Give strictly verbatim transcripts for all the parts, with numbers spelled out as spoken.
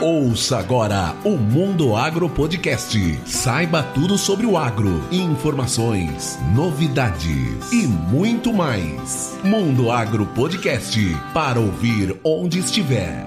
Ouça agora o Mundo Agro Podcast. Saiba tudo sobre o agro, informações, novidades e muito mais. Mundo Agro Podcast, para ouvir onde estiver.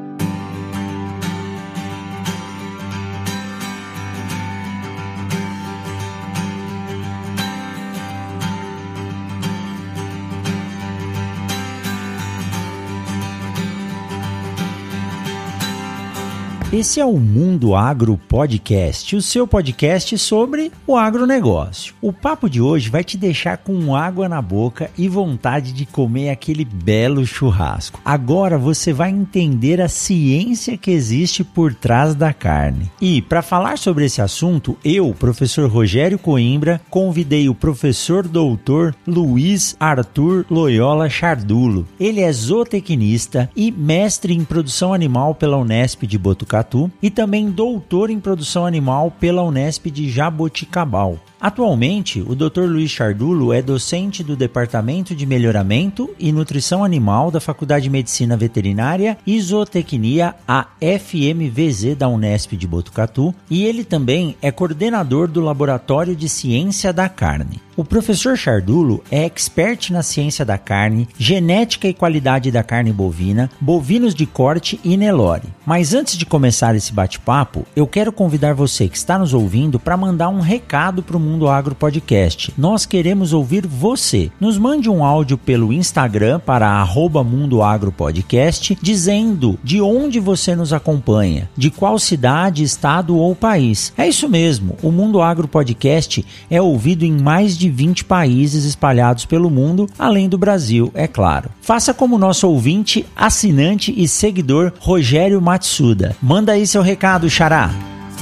Esse é o Mundo Agro Podcast, o seu podcast sobre o agronegócio. O papo de hoje vai te deixar com água na boca e vontade de comer aquele belo churrasco. Agora você vai entender a ciência que existe por trás da carne. E para falar sobre esse assunto, eu, professor Rogério Coimbra, convidei o professor doutor Luiz Arthur Loyola Chardulo. Ele é zootecnista e mestre em produção animal pela Unesp de Botucatu e também doutor em produção animal pela Unesp de Jaboticabal. Atualmente, o doutor Luiz Chardulo é docente do Departamento de Melhoramento e Nutrição Animal da Faculdade de Medicina Veterinária e Zootecnia, a F M V Z da Unesp de Botucatu, e ele também é coordenador do Laboratório de Ciência da Carne. O professor Chardulo é expert na ciência da carne, genética e qualidade da carne bovina, bovinos de corte e Nelore. Mas antes de começar esse bate-papo, eu quero convidar você que está nos ouvindo para mandar um recado para o Mundo Agro Podcast. Nós queremos ouvir você. Nos mande um áudio pelo Instagram para arroba Mundo Agro Podcast, dizendo de onde você nos acompanha, de qual cidade, estado ou país. É isso mesmo, o Mundo Agro Podcast é ouvido em mais de vinte países espalhados pelo mundo, além do Brasil, é claro. Faça como nosso ouvinte, assinante e seguidor Rogério Matsuda. Manda aí seu recado, Xará.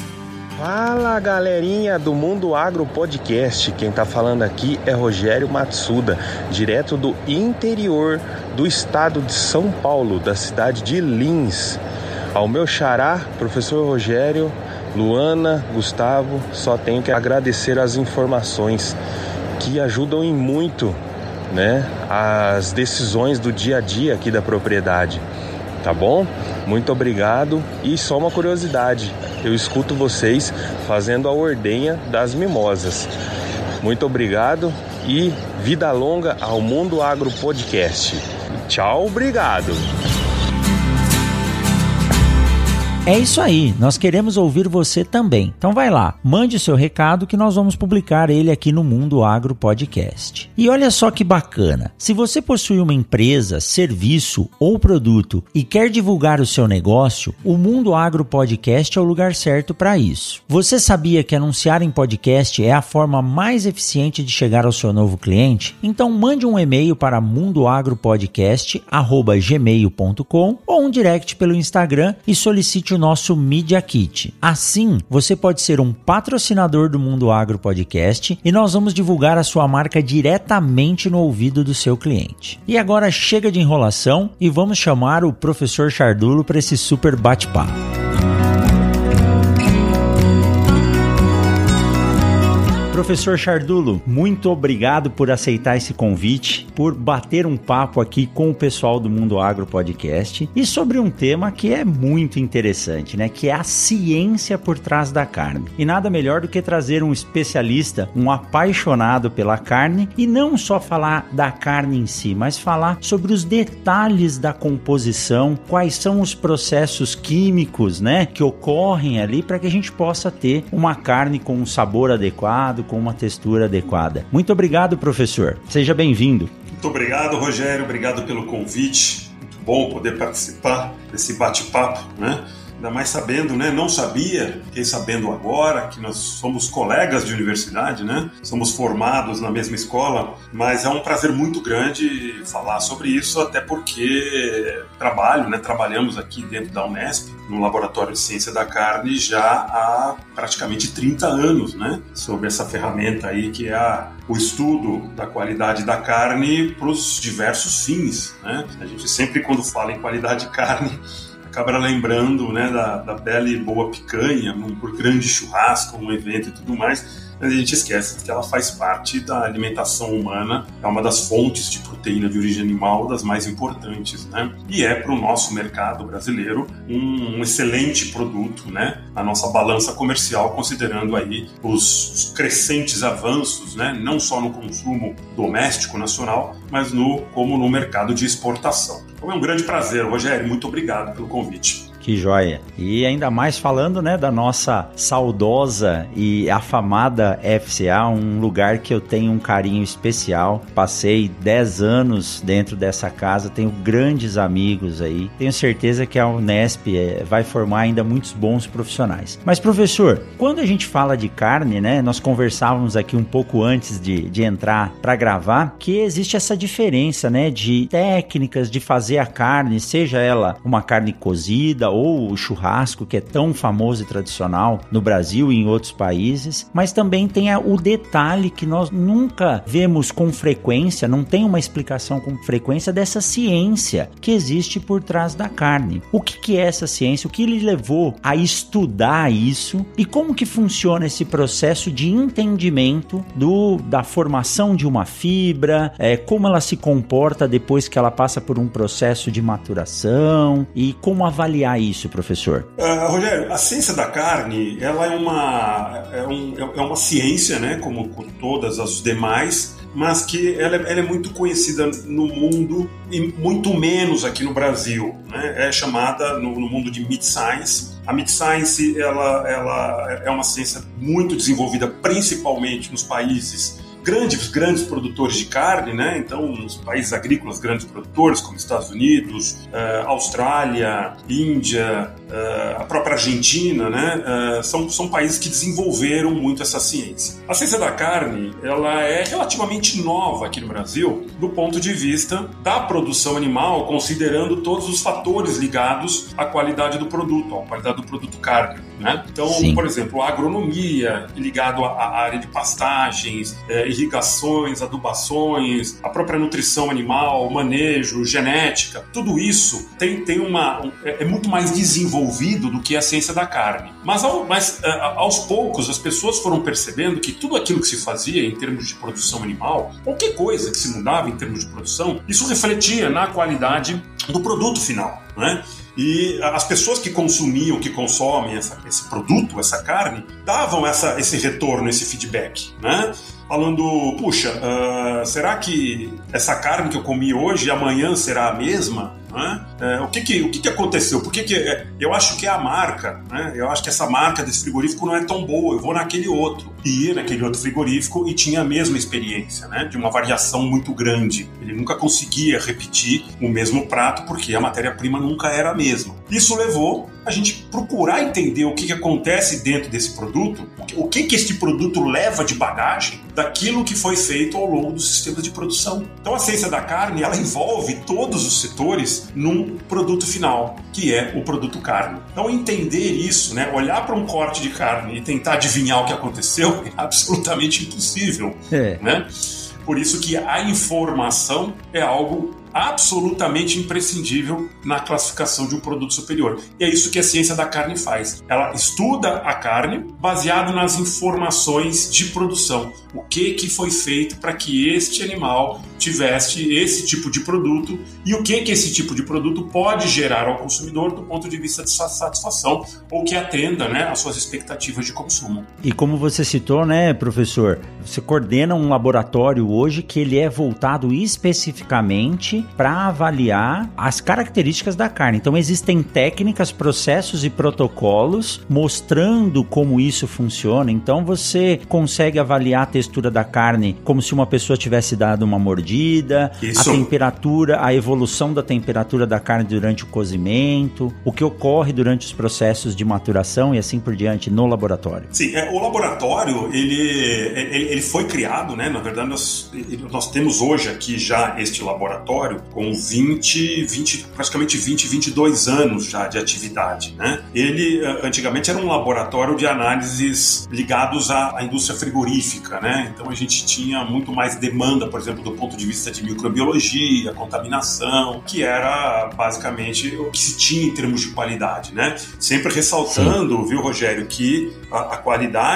Fala, galerinha do Mundo Agro Podcast, quem tá falando aqui é Rogério Matsuda, direto do interior do estado de São Paulo, da cidade de Lins. Ao meu xará, professor Rogério, Luana, Gustavo, só tenho que agradecer as informações que ajudam em muito, né, as decisões do dia a dia aqui da propriedade. Tá bom? Muito obrigado. E só uma curiosidade, eu escuto vocês fazendo a ordenha das mimosas. Muito obrigado e vida longa ao Mundo Agro Podcast. Tchau, obrigado. É isso aí, nós queremos ouvir você também. Então vai lá, mande o seu recado que nós vamos publicar ele aqui no Mundo Agro Podcast. E olha só que bacana, se você possui uma empresa, serviço ou produto e quer divulgar o seu negócio, o Mundo Agro Podcast é o lugar certo para isso. Você sabia que anunciar em podcast é a forma mais eficiente de chegar ao seu novo cliente? Então mande um e-mail para mundoagropodcast arroba gmail ponto com ou um direct pelo Instagram e solicite o nosso Media Kit. Assim, você pode ser um patrocinador do Mundo Agro Podcast e nós vamos divulgar a sua marca diretamente no ouvido do seu cliente. E agora chega de enrolação e vamos chamar o professor Chardulo para esse super bate-papo. Professor Chardulo, muito obrigado por aceitar esse convite, por bater um papo aqui com o pessoal do Mundo Agro Podcast e sobre um tema que é muito interessante, né? Que é a ciência por trás da carne. E nada melhor do que trazer um especialista, um apaixonado pela carne e não só falar da carne em si, mas falar sobre os detalhes da composição, quais são os processos químicos, né? Que ocorrem ali para que a gente possa ter uma carne com um sabor adequado, com uma textura adequada. Muito obrigado, professor. Seja bem-vindo. Muito obrigado, Rogério. Obrigado pelo convite. Muito bom poder participar desse bate-papo, né? Ainda mais sabendo, né? Não sabia, fiquei sabendo agora que nós somos colegas de universidade, né? Somos formados na mesma escola, mas é um prazer muito grande falar sobre isso, até porque trabalho, né? Trabalhamos aqui dentro da Unesp, no Laboratório de Ciência da Carne, já há praticamente trinta anos, né? Sobre essa ferramenta aí que é a, o estudo da qualidade da carne para os diversos fins, né? A gente sempre, quando fala em qualidade de carne, acaba lembrando, né, da, da bela e boa picanha, num grande churrasco, um evento e tudo mais, mas a gente esquece que ela faz parte da alimentação humana, é uma das fontes de proteína de origem animal das mais importantes, né? E é para o nosso mercado brasileiro um, um excelente produto, né? A nossa balança comercial, considerando aí os, os crescentes avanços, né? Não só no consumo doméstico nacional, mas no, como no mercado de exportação. Então é um grande prazer, Rogério, muito obrigado pelo convite. Que joia! E ainda mais falando, né, da nossa saudosa e afamada F C A, um lugar que eu tenho um carinho especial. Passei dez anos dentro dessa casa, tenho grandes amigos aí. Tenho certeza que a Unesp é, vai formar ainda muitos bons profissionais. Mas, professor, quando a gente fala de carne, né, nós conversávamos aqui um pouco antes de, de entrar para gravar, que existe essa diferença, né, de técnicas de fazer a carne, seja ela uma carne cozida ou o churrasco, que é tão famoso e tradicional no Brasil e em outros países, mas também tem o detalhe que nós nunca vemos com frequência, não tem uma explicação com frequência dessa ciência que existe por trás da carne. O que, que é essa ciência? O que lhe levou a estudar isso e como que funciona esse processo de entendimento do, da formação de uma fibra, é, como ela se comporta depois que ela passa por um processo de maturação e como avaliar isso, professor? Uh, Rogério, a ciência da carne, ela é uma, é um, é uma ciência, né, como, como todas as demais, mas que ela é, ela é muito conhecida no mundo e muito menos aqui no Brasil, né? É chamada no, no mundo de Meat Science. A Meat Science ela, ela é uma ciência muito desenvolvida principalmente nos países grandes, grandes produtores de carne, né? Então, nos países agrícolas, grandes produtores, como Estados Unidos, uh, Austrália, Índia, uh, a própria Argentina, né? Uh, são, são países que desenvolveram muito essa ciência. A ciência da carne, ela é relativamente nova aqui no Brasil, do ponto de vista da produção animal, considerando todos os fatores ligados à qualidade do produto, à qualidade do produto carne, né? Então, Sim. por exemplo, a agronomia ligado à, à área de pastagens, é, irrigações, adubações, a própria nutrição animal, manejo, genética, tudo isso tem, tem uma, um, é, é muito mais desenvolvido do que a ciência da carne. Mas, ao, mas a, aos poucos as pessoas foram percebendo que tudo aquilo que se fazia em termos de produção animal, qualquer coisa que se mudava em termos de produção, isso refletia na qualidade do produto final, né? E as pessoas que consumiam, que consomem essa, esse produto, essa carne, davam essa, esse retorno, esse feedback, né? Falando, puxa, uh, será que essa carne que eu comi hoje, amanhã será a mesma? Né? É, o que que, o que que aconteceu? Por que que, é, eu acho que é a marca, né? Eu acho que essa marca desse frigorífico não é tão boa, eu vou naquele outro. E ia naquele outro frigorífico e tinha a mesma experiência, né? De uma variação muito grande. Ele nunca conseguia repetir o mesmo prato porque a matéria-prima nunca era a mesma. Isso levou a gente procurar entender o que que acontece dentro desse produto, o que que este produto leva de bagagem daquilo que foi feito ao longo do sistema de produção. Então a ciência da carne, ela envolve todos os setores num produto final, que é o produto carne. Então entender isso, né, olhar para um corte de carne e tentar adivinhar o que aconteceu é absolutamente impossível, é. né? Por isso que a informação é algo absolutamente imprescindível na classificação de um produto superior. E é isso que a ciência da carne faz. Ela estuda a carne baseado nas informações de produção. O que que foi feito para que este animal tivesse esse tipo de produto e o que que esse tipo de produto pode gerar ao consumidor do ponto de vista de satisfação ou que atenda, né, às suas expectativas de consumo. E como você citou, né, professor, você coordena um laboratório hoje que ele é voltado especificamente para avaliar as características da carne. Então existem técnicas, processos e protocolos mostrando como isso funciona. Então você consegue avaliar a textura da carne como se uma pessoa tivesse dado uma mordida, isso. A temperatura, a evolução da temperatura da carne durante o cozimento, o que ocorre durante os processos de maturação e assim por diante no laboratório. Sim, é, o laboratório ele, ele, ele foi criado, né? Na verdade nós, nós temos hoje aqui já este laboratório com vinte, vinte, praticamente vinte, vinte e dois anos já de atividade, né? Ele antigamente era um laboratório de análises ligados à, à indústria frigorífica, né? Então a gente tinha muito mais demanda, por exemplo, do ponto de vista de microbiologia, contaminação, que era basicamente o que se tinha em termos de qualidade, né? Sempre ressaltando, Sim. viu, Rogério, que a, a qualidade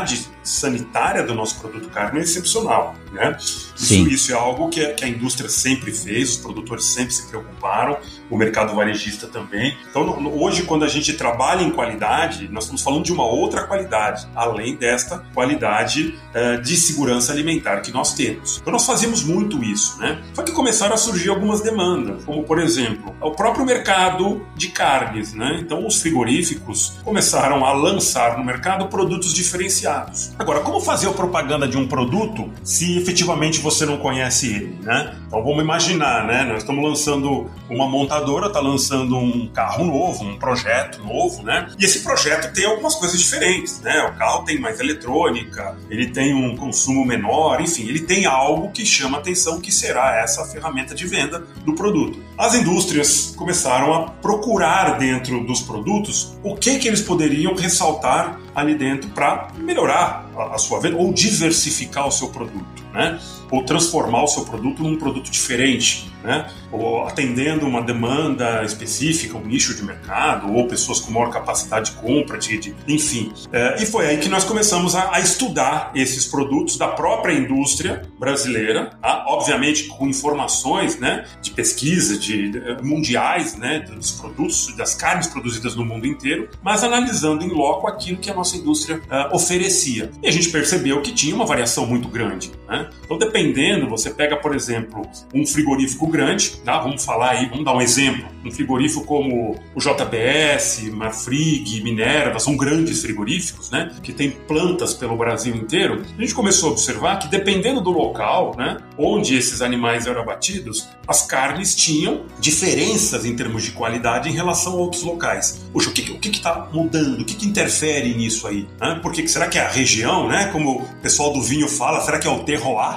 sanitária do nosso produto carne é excepcional, né? Sim. Isso, isso é algo que a, que a indústria sempre fez, os produtores sempre se preocuparam, o mercado varejista também. Então, no, hoje, quando a gente trabalha em qualidade, nós estamos falando de uma outra qualidade, além desta qualidade uh, de segurança alimentar que nós temos. Então, nós fazíamos muito isso, né? Só que começaram a surgir algumas demandas, como, por exemplo, o próprio mercado de carnes, né? Então, os frigoríficos começaram a lançar no mercado produtos diferenciados. Agora, como fazer a propaganda de um produto se efetivamente você não conhece ele, né? Então, vamos imaginar, né? Nós estamos lançando, uma montadora está lançando um carro novo, um projeto novo, né? E esse projeto tem algumas coisas diferentes, né? O carro tem mais eletrônica, ele tem um consumo menor, enfim, ele tem algo que chama atenção, que será essa ferramenta de venda do produto. As indústrias começaram a procurar dentro dos produtos o que que eles poderiam ressaltar ali dentro para melhorar a, a sua venda ou diversificar o seu produto, né? Ou transformar o seu produto num produto diferente, né? Ou atendendo uma demanda específica, um nicho de mercado, ou pessoas com maior capacidade de compra, de, de, enfim. É, e foi aí que nós começamos a, a estudar esses produtos da própria indústria brasileira, tá? Obviamente com informações, né, de pesquisa de, de, mundiais, né, dos produtos, das carnes produzidas no mundo inteiro, mas analisando em loco aquilo que a nossa indústria uh, oferecia. E a gente percebeu que tinha uma variação muito grande, né? Então, dependendo, você pega, por exemplo, um frigorífico grande, tá? Vamos falar aí, vamos dar um exemplo, um frigorífico como o J B S, Marfrig, Minerva, são grandes frigoríficos, né, que tem plantas pelo Brasil inteiro. A gente começou a observar que, dependendo do local, né, onde esses animais eram abatidos, as carnes tinham diferenças em termos de qualidade em relação a outros locais. Poxa, o que o que está mudando? O que, que interfere nisso aí? Né? Por que, será que é a região, né? Como o pessoal do vinho fala, será que é o terroir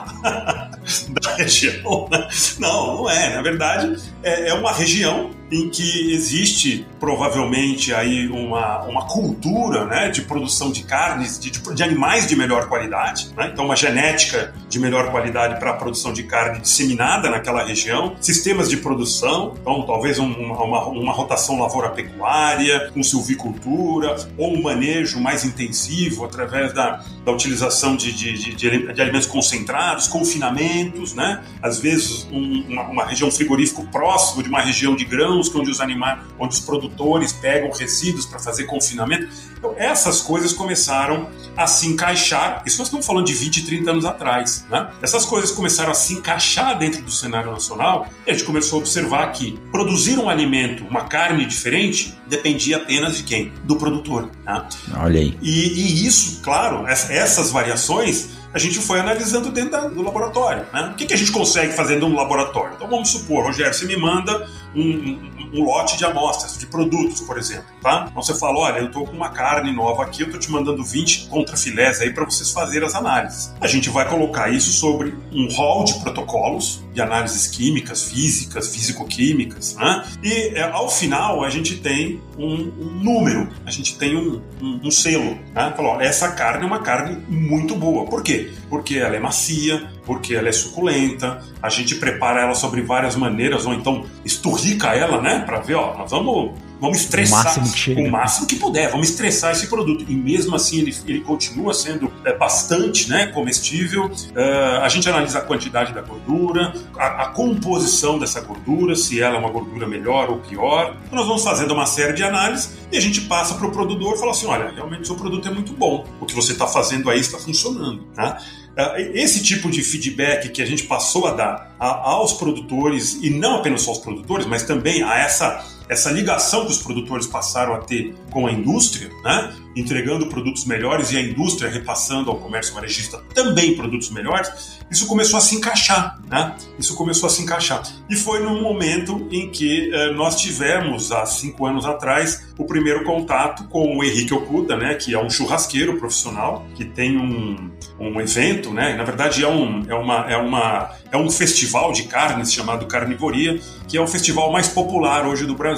da região? Não, não é. Na verdade, é, é uma região em que existe provavelmente aí uma, uma cultura, né, de produção de carnes, de, de animais de melhor qualidade, né? Então uma genética de melhor qualidade para a produção de carne disseminada naquela região, sistemas de produção, então talvez um, uma, uma rotação lavoura-pecuária, com silvicultura, ou um manejo mais intensivo através da, da utilização de, de, de, de, de alimentos concentrados, confinamentos, né? Às vezes um, uma, uma região frigorífico próximo de uma região de grãos, onde os animais, onde os produtores pegam resíduos para fazer confinamento. Então, essas coisas começaram a se encaixar. Isso nós estamos falando de vinte, trinta anos atrás, né? Essas coisas começaram a se encaixar dentro do cenário nacional e a gente começou a observar que produzir um alimento, uma carne diferente, dependia apenas de quem? Do produtor, né? Olha aí. E, e isso, claro, essas variações a gente foi analisando dentro da, do laboratório, né? O que, que a gente consegue fazer dentro de um laboratório? Então vamos supor, Rogério, você me manda um, um, um lote de amostras, de produtos, por exemplo, tá? Então você fala, olha, eu estou com uma carne nova aqui, eu estou te mandando vinte contrafilés aí para vocês fazerem as análises. A gente vai colocar isso sobre um hall de protocolos de análises químicas, físicas, físico-químicas, né? E é, ao final a gente tem um, um número, a gente tem um, um, um selo, né? Fala, olha, essa carne é uma carne muito boa. Por quê? Porque ela é macia, porque ela é suculenta, a gente prepara ela sobre várias maneiras, ou então esturrica ela, né? Para ver, ó, nós vamos, vamos estressar o máximo que chega. O máximo que puder, vamos estressar esse produto. E mesmo assim ele, ele continua sendo é, bastante, né, comestível. Uh, a gente analisa a quantidade da gordura, a, a composição dessa gordura, se ela é uma gordura melhor ou pior. Então, nós vamos fazendo uma série de análises e a gente passa para o produtor e fala assim, olha, realmente o seu produto é muito bom, o que você está fazendo aí está funcionando, tá? Esse tipo de feedback que a gente passou a dar aos produtores, e não apenas só aos produtores, mas também a essa, essa ligação que os produtores passaram a ter com a indústria, né? Entregando produtos melhores e a indústria repassando ao comércio varejista também produtos melhores, isso começou a se encaixar, né? Isso começou a se encaixar. E foi num momento em que eh, nós tivemos, há cinco anos atrás, o primeiro contato com o Henrique Okuda, né? Que é um churrasqueiro profissional, que tem um, um evento, né? Na verdade é um, é, uma, é, uma, é um festival de carnes chamado Carnivoria, que é o festival mais popular hoje do Brasil.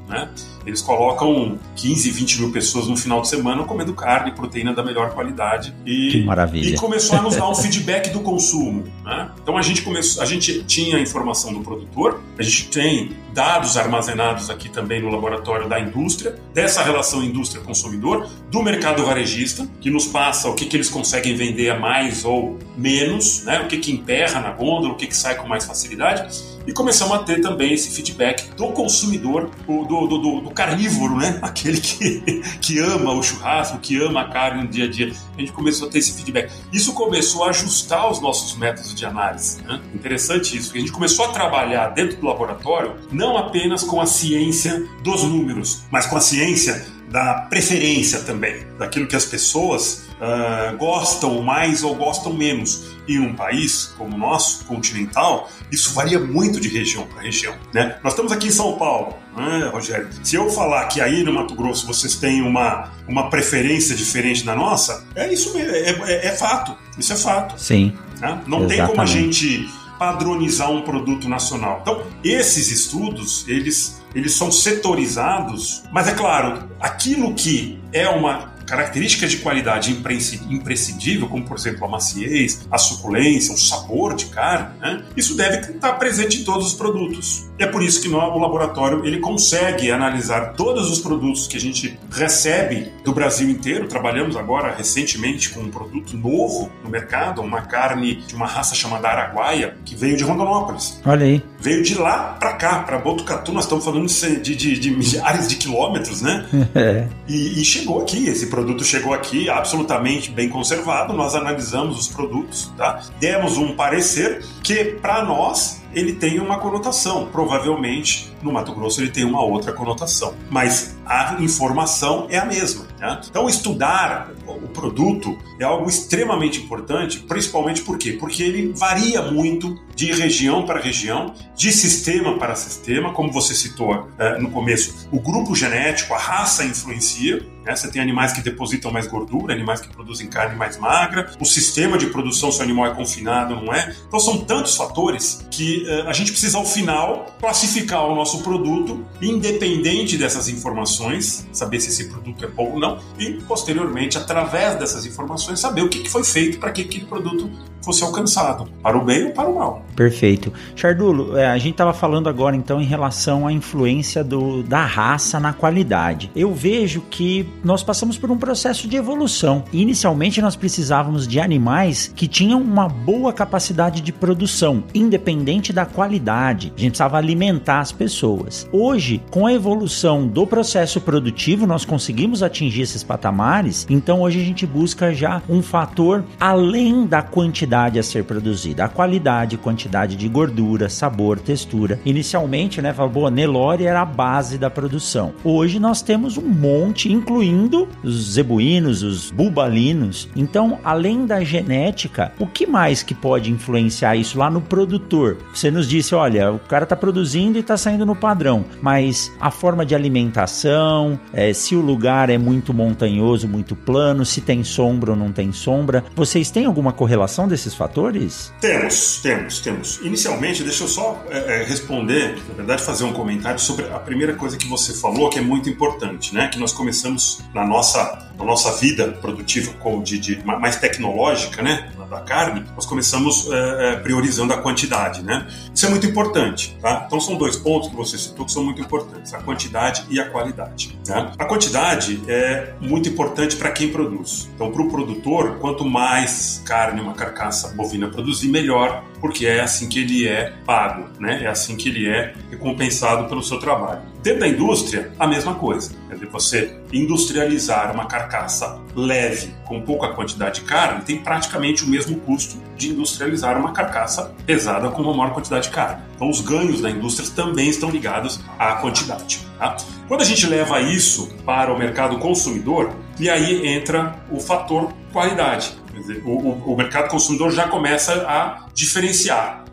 né? Eles colocam quinze, vinte mil pessoas no final de semana comendo carne, proteína da melhor qualidade. E, que maravilha. E começou a nos dar um feedback do consumo, né? Então a gente, começou, a gente tinha a informação do produtor, a gente tem dados armazenados aqui também no laboratório da indústria, dessa relação indústria-consumidor, do mercado varejista, que nos passa o que, que eles conseguem vender a mais ou menos, né? O que, que emperra na gôndola, o que, que sai com mais facilidade. E começamos a ter também esse feedback do consumidor, do, do, do, do carnívoro, né? Aquele que, que ama o churrasco, que ama a carne no dia a dia. A gente começou a ter esse feedback. Isso começou a ajustar os nossos métodos de análise, né? Interessante isso, porque a gente começou a trabalhar dentro do laboratório não apenas com a ciência dos números, mas com a ciência da preferência também, daquilo que as pessoas uh, gostam mais ou gostam menos. Em um país como o nosso, continental, isso varia muito de região para região, né? Nós estamos aqui em São Paulo, né, Rogério? Se eu falar que aí no Mato Grosso vocês têm uma, uma preferência diferente da nossa, é isso mesmo, é, é, é fato, isso é fato. Sim, né? Não exatamente. Tem como a gente padronizar um produto nacional. Então, esses estudos, eles, eles são setorizados, mas é claro, aquilo que é uma características de qualidade imprescindível, como, por exemplo, a maciez, a suculência, o sabor de carne, né? Isso deve estar presente em todos os produtos. E é por isso que no, o laboratório ele consegue analisar todos os produtos que a gente recebe do Brasil inteiro. Trabalhamos agora, recentemente, com um produto novo no mercado, uma carne de uma raça chamada Araguaia, que veio de Rondonópolis. Olha aí. Veio de lá para cá, para Botucatu. Nós estamos falando de, de, de milhares de quilômetros, né? É. E, e chegou aqui, esse produto chegou aqui absolutamente bem conservado. Nós analisamos os produtos, tá? Demos um parecer que, para nós, ele tem uma conotação. Provavelmente, no Mato Grosso, ele tem uma outra conotação. Mas a informação é a mesma, né? Então, estudar o produto é algo extremamente importante, principalmente por quê? Porque ele varia muito de região para região, de sistema para sistema, como você citou é, no começo. O grupo genético, a raça influencia, né? Você tem animais que depositam mais gordura, animais que produzem carne mais magra, o sistema de produção, se o animal é confinado ou não é. Então, são tantos fatores que a gente precisa, ao final, classificar o nosso produto, independente dessas informações, saber se esse produto é bom ou não, e, posteriormente, através dessas informações, saber o que foi feito para que aquele produto fosse alcançado, para o bem ou para o mal. Perfeito. Chardulo, a gente estava falando agora, então, em relação à influência do, da raça na qualidade. Eu vejo que nós passamos por um processo de evolução. Inicialmente, nós precisávamos de animais que tinham uma boa capacidade de produção, independente da qualidade. A gente precisava alimentar as pessoas. Hoje, com a evolução do processo produtivo, nós conseguimos atingir esses patamares. Então, hoje a gente busca já um fator além da quantidade a ser produzida. A qualidade, quantidade de gordura, sabor, textura. Inicialmente, né, falou, Nelore era a base da produção. Hoje nós temos um monte, incluindo os zebuínos, os bubalinos. Então, além da genética, o que mais que pode influenciar isso lá no produtor? Você nos disse, olha, o cara está produzindo e está saindo no padrão, mas a forma de alimentação, é, se o lugar é muito montanhoso, muito plano, se tem sombra ou não tem sombra, vocês têm alguma correlação desses fatores? Temos, temos, temos. Inicialmente, deixa eu só é, responder, na verdade, fazer um comentário sobre a primeira coisa que você falou, que é muito importante, né? Que nós começamos na nossa, na nossa vida produtiva de, de, mais tecnológica, né? Da carne, nós começamos é, priorizando a quantidade, né? Isso é muito importante, tá? Então são dois pontos que você citou que são muito importantes, a quantidade e a qualidade, né? A quantidade é muito importante para quem produz. Então, para o produtor, quanto mais carne uma carcaça bovina produzir, melhor, porque é assim que ele é pago, né? É assim que ele é recompensado pelo seu trabalho. Dentro da indústria, a mesma coisa. Quer dizer, você industrializar uma carcaça leve com pouca quantidade de carne tem praticamente o mesmo custo de industrializar uma carcaça pesada com uma maior quantidade de carne. Então, os ganhos da indústria também estão ligados à quantidade, tá? Quando a gente leva isso para o mercado consumidor, e aí entra o fator qualidade. Quer dizer, o, o, o mercado consumidor já começa a diferenciar.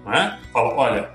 não é? Fala, olha,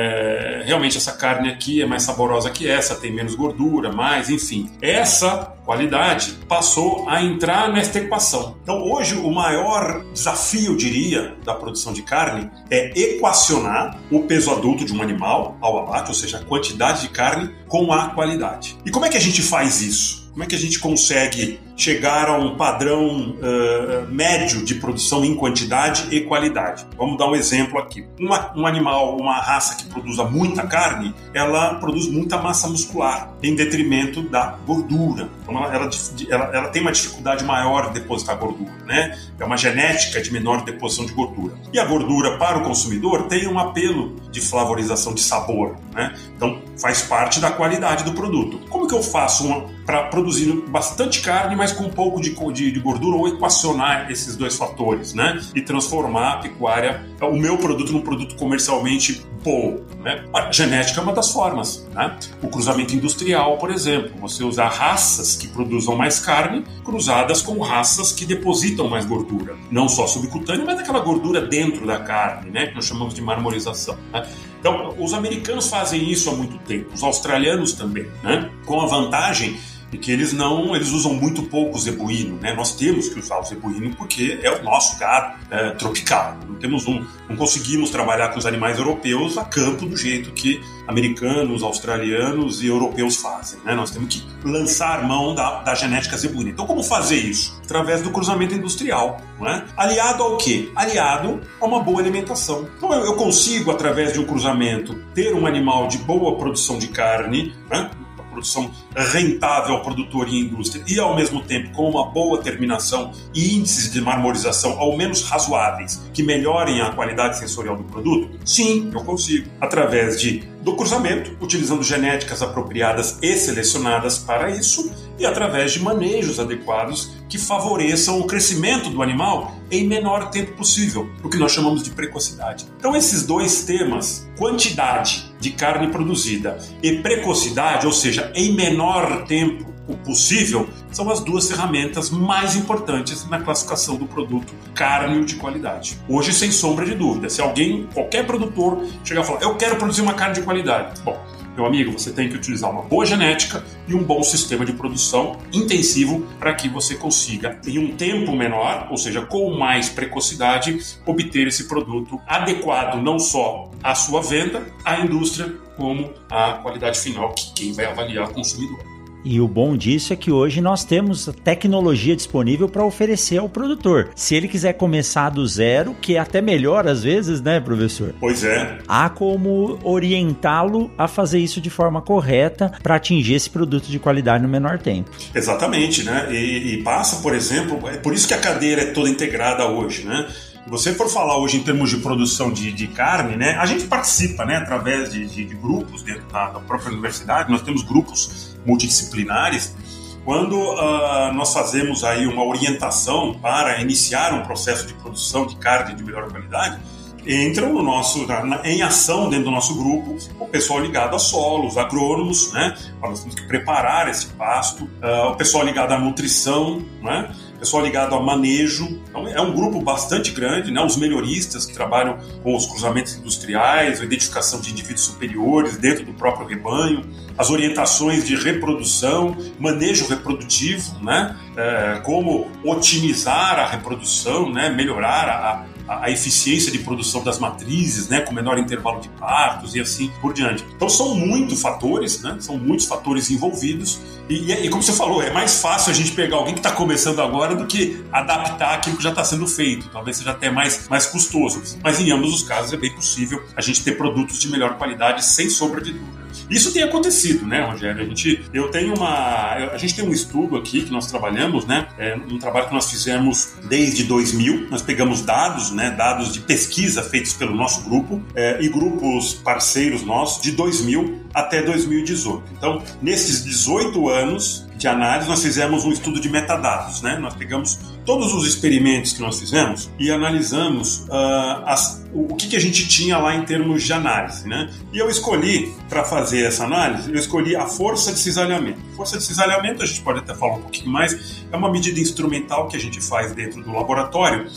é, realmente essa carne aqui é mais saborosa que essa, tem menos gordura, mais, enfim. Essa qualidade passou a entrar nesta equação. Então hoje o maior desafio, eu diria, da produção de carne é equacionar o peso adulto de um animal ao abate, ou seja, a quantidade de carne com a qualidade. E como é que a gente faz isso? Como é que a gente consegue chegar a um padrão uh, médio de produção em quantidade e qualidade? Vamos dar um exemplo aqui. Uma, um animal, uma raça que produza muita carne, ela produz muita massa muscular, em detrimento da gordura. Então ela, ela, ela, ela tem uma dificuldade maior de depositar gordura, né? É uma genética de menor deposição de gordura. E a gordura, para o consumidor, tem um apelo de flavorização de sabor, né? Então faz parte da qualidade do produto. Como que eu faço para produzir bastante carne, mas com um pouco de, de, de gordura, ou equacionar esses dois fatores, né? E transformar a pecuária, o meu produto, num produto comercialmente bom, né? A genética é uma das formas, né? O cruzamento industrial, por exemplo, você usar raças que produzam mais carne cruzadas com raças que depositam mais gordura, não só subcutânea, mas aquela gordura dentro da carne, né? Que nós chamamos de marmorização, né? Então, os americanos fazem isso há muito tempo, os australianos também, né? Com a vantagem de que eles não, eles usam muito pouco o zebuíno, né? Nós temos que usar o zebuíno porque é o nosso gado é, tropical. Não temos um, não conseguimos trabalhar com os animais europeus a campo do jeito que americanos, australianos e europeus fazem, né? Nós temos que lançar mão da, da genética zebuína. Então, como fazer isso? Através do cruzamento industrial, não é? Aliado ao quê? Aliado a uma boa alimentação. Então, eu, eu consigo, através de um cruzamento, ter um animal de boa produção de carne, né? Produção rentável ao produtor e à indústria, e ao mesmo tempo com uma boa terminação e índices de marmorização ao menos razoáveis que melhorem a qualidade sensorial do produto? Sim, eu consigo. Através de, do cruzamento, utilizando genéticas apropriadas e selecionadas para isso, e através de manejos adequados que favoreçam o crescimento do animal em menor tempo possível, o que nós chamamos de precocidade. Então esses dois temas, quantidade de carne produzida e precocidade, ou seja, em menor tempo possível, são as duas ferramentas mais importantes na classificação do produto carne de qualidade. Hoje, sem sombra de dúvida, se alguém, qualquer produtor, chegar e falar, eu quero produzir uma carne de qualidade, bom, meu amigo, você tem que utilizar uma boa genética e um bom sistema de produção intensivo para que você consiga, em um tempo menor, ou seja, com mais precocidade, obter esse produto adequado não só à sua venda, à indústria, como à qualidade final, que quem vai avaliar é o consumidor. E o bom disso é que hoje nós temos tecnologia disponível para oferecer ao produtor. Se ele quiser começar do zero, que é até melhor às vezes, né, professor? Pois é. Há como orientá-lo a fazer isso de forma correta para atingir esse produto de qualidade no menor tempo. Exatamente, né? E, e passa, por exemplo, é por isso que a cadeira é toda integrada hoje, né? Se você for falar hoje em termos de produção de, de carne, né, a gente participa, né, através de, de, de grupos dentro da, da própria universidade, nós temos grupos multidisciplinares, quando uh, nós fazemos aí uma orientação para iniciar um processo de produção de carne de melhor qualidade, entram no nosso, na, em ação dentro do nosso grupo o pessoal ligado a solos, agrônomos, né, nós temos que preparar esse pasto, uh, o pessoal ligado à nutrição, né, pessoal ligado a manejo. Então, é um grupo bastante grande, né? Os melhoristas que trabalham com os cruzamentos industriais, a identificação de indivíduos superiores dentro do próprio rebanho, as orientações de reprodução, manejo reprodutivo, né? É, como otimizar a reprodução, né? Melhorar a, a, a eficiência de produção das matrizes, né? Com menor intervalo de partos e assim por diante. Então são muitos fatores, né? São muitos fatores envolvidos e, e, e como você falou, é mais fácil a gente pegar alguém que está começando agora do que adaptar aquilo que já está sendo feito. Talvez seja até mais, mais custoso. Mas em ambos os casos é bem possível a gente ter produtos de melhor qualidade sem sombra de dúvida. Isso tem acontecido, né, Rogério? A gente, eu tenho uma, a gente tem um estudo aqui que nós trabalhamos, né? É um trabalho que nós fizemos desde dois mil. Nós pegamos dados, né? Dados de pesquisa feitos pelo nosso grupo é, e grupos parceiros nossos de dois mil até dois mil e dezoito. Então, nesses dezoito anos de análise, nós fizemos um estudo de metadados, né? Nós pegamos todos os experimentos que nós fizemos e analisamos uh, as, o, o que, que a gente tinha lá em termos de análise, né? E eu escolhi, para fazer essa análise, eu escolhi a força de cisalhamento. Força de cisalhamento, a gente pode até falar um pouquinho mais, é uma medida instrumental que a gente faz dentro do laboratório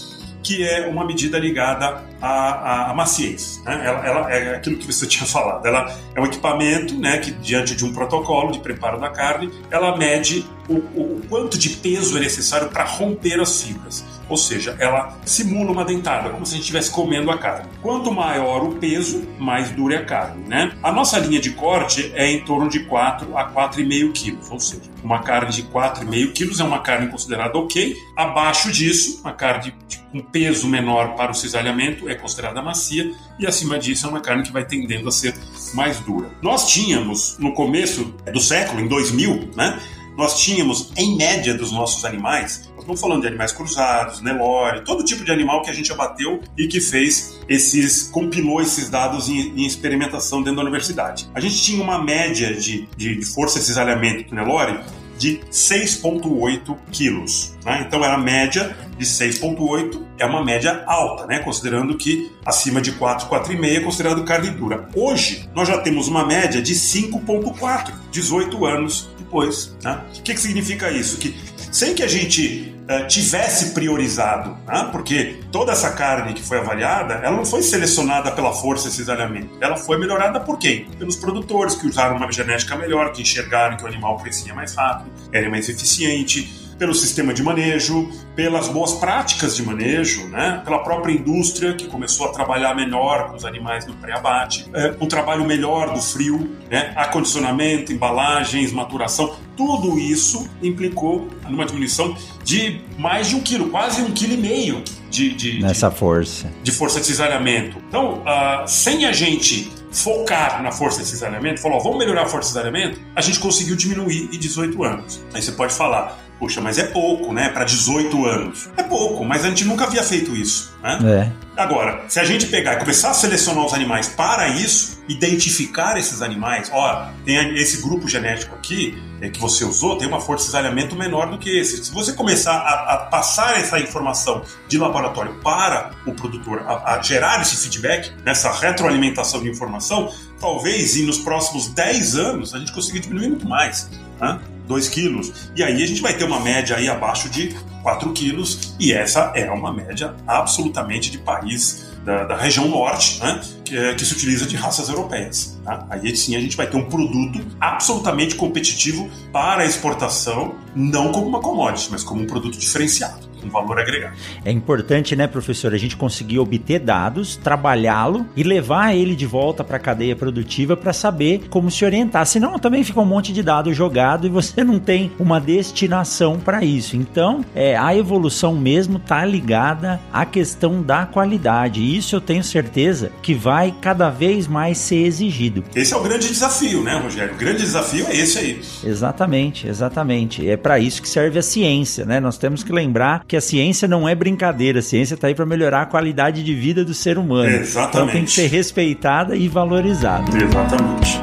que é uma medida ligada à, à maciez. Né? Ela, ela é aquilo que você tinha falado. Ela é um equipamento, né, que, diante de um protocolo de preparo da carne, ela mede o, o, o quanto de peso é necessário para romper as fibras. Ou seja, ela simula uma dentada, como se a gente estivesse comendo a carne. Quanto maior o peso, mais dura é a carne, né? A nossa linha de corte é em torno de quatro a quatro vírgula cinco quilos, ou seja, uma carne de quatro vírgula cinco quilos é uma carne considerada ok. Abaixo disso, uma carne com um peso menor para o cisalhamento é considerada macia, e acima disso é uma carne que vai tendendo a ser mais dura. Nós tínhamos, no começo do século, em dois mil, né? Nós tínhamos, em média dos nossos animais, nós estamos falando de animais cruzados, Nelore, todo tipo de animal que a gente abateu e que fez esses, compilou esses dados em, em experimentação dentro da universidade. A gente tinha uma média de, de, de força de cisalhamento do Nelore de seis vírgula oito quilos. Né? Então era a média de seis vírgula oito, é uma média alta, né? Considerando que acima de quatro, quatro vírgula cinco é considerado carne dura. Hoje, nós já temos uma média de cinco vírgula quatro, dezoito anos depois. Né? O que, que significa isso? Que sem que a gente uh, tivesse priorizado, né? Porque toda essa carne que foi avaliada, ela não foi selecionada pela força de cisalhamento, ela foi melhorada por quem? Pelos produtores que usaram uma genética melhor, que enxergaram que o animal crescia mais rápido, era mais eficiente, pelo sistema de manejo, pelas boas práticas de manejo, né? Pela própria indústria que começou a trabalhar melhor com os animais no pré-abate, é, um trabalho melhor do frio, né? Acondicionamento, embalagens, maturação, tudo isso implicou numa diminuição de mais de um quilo, quase um quilo e meio de, de, nessa de, força. de força de cisalhamento. Então, uh, sem a gente focar na força de cisalhamento, falou, ó, vamos melhorar a força de cisalhamento, a gente conseguiu diminuir em dezoito anos. Aí você pode falar, poxa, mas é pouco, né, para dezoito anos. É pouco, mas a gente nunca havia feito isso, né? É. Agora, se a gente pegar e começar a selecionar os animais para isso, identificar esses animais, ó, tem esse grupo genético aqui é, que você usou, tem uma força de cisalhamento menor do que esse. Se você começar a, a passar essa informação de laboratório para o produtor, a, a gerar esse feedback, essa retroalimentação de informação, talvez e nos próximos dez anos a gente consiga diminuir muito mais, né? dois quilos, e aí a gente vai ter uma média aí abaixo de quatro quilos, e essa é uma média absolutamente de país da, da região norte, né, que, é, que se utiliza de raças europeias. Tá? Aí sim a gente vai ter um produto absolutamente competitivo para a exportação, não como uma commodity, mas como um produto diferenciado, um valor agregado. É importante, né, professor, a gente conseguir obter dados, trabalhá-lo e levar ele de volta para a cadeia produtiva para saber como se orientar. Senão também fica um monte de dado jogado e você não tem uma destinação para isso. Então, é, a evolução mesmo está ligada à questão da qualidade. E isso eu tenho certeza que vai cada vez mais ser exigido. Esse é o grande desafio, né, Rogério? O grande desafio é esse aí. Exatamente, exatamente. É para isso que serve a ciência, né? Nós temos que lembrar que a ciência não é brincadeira, a ciência está aí para melhorar a qualidade de vida do ser humano. Exatamente. Então tem que ser respeitada e valorizada. Exatamente.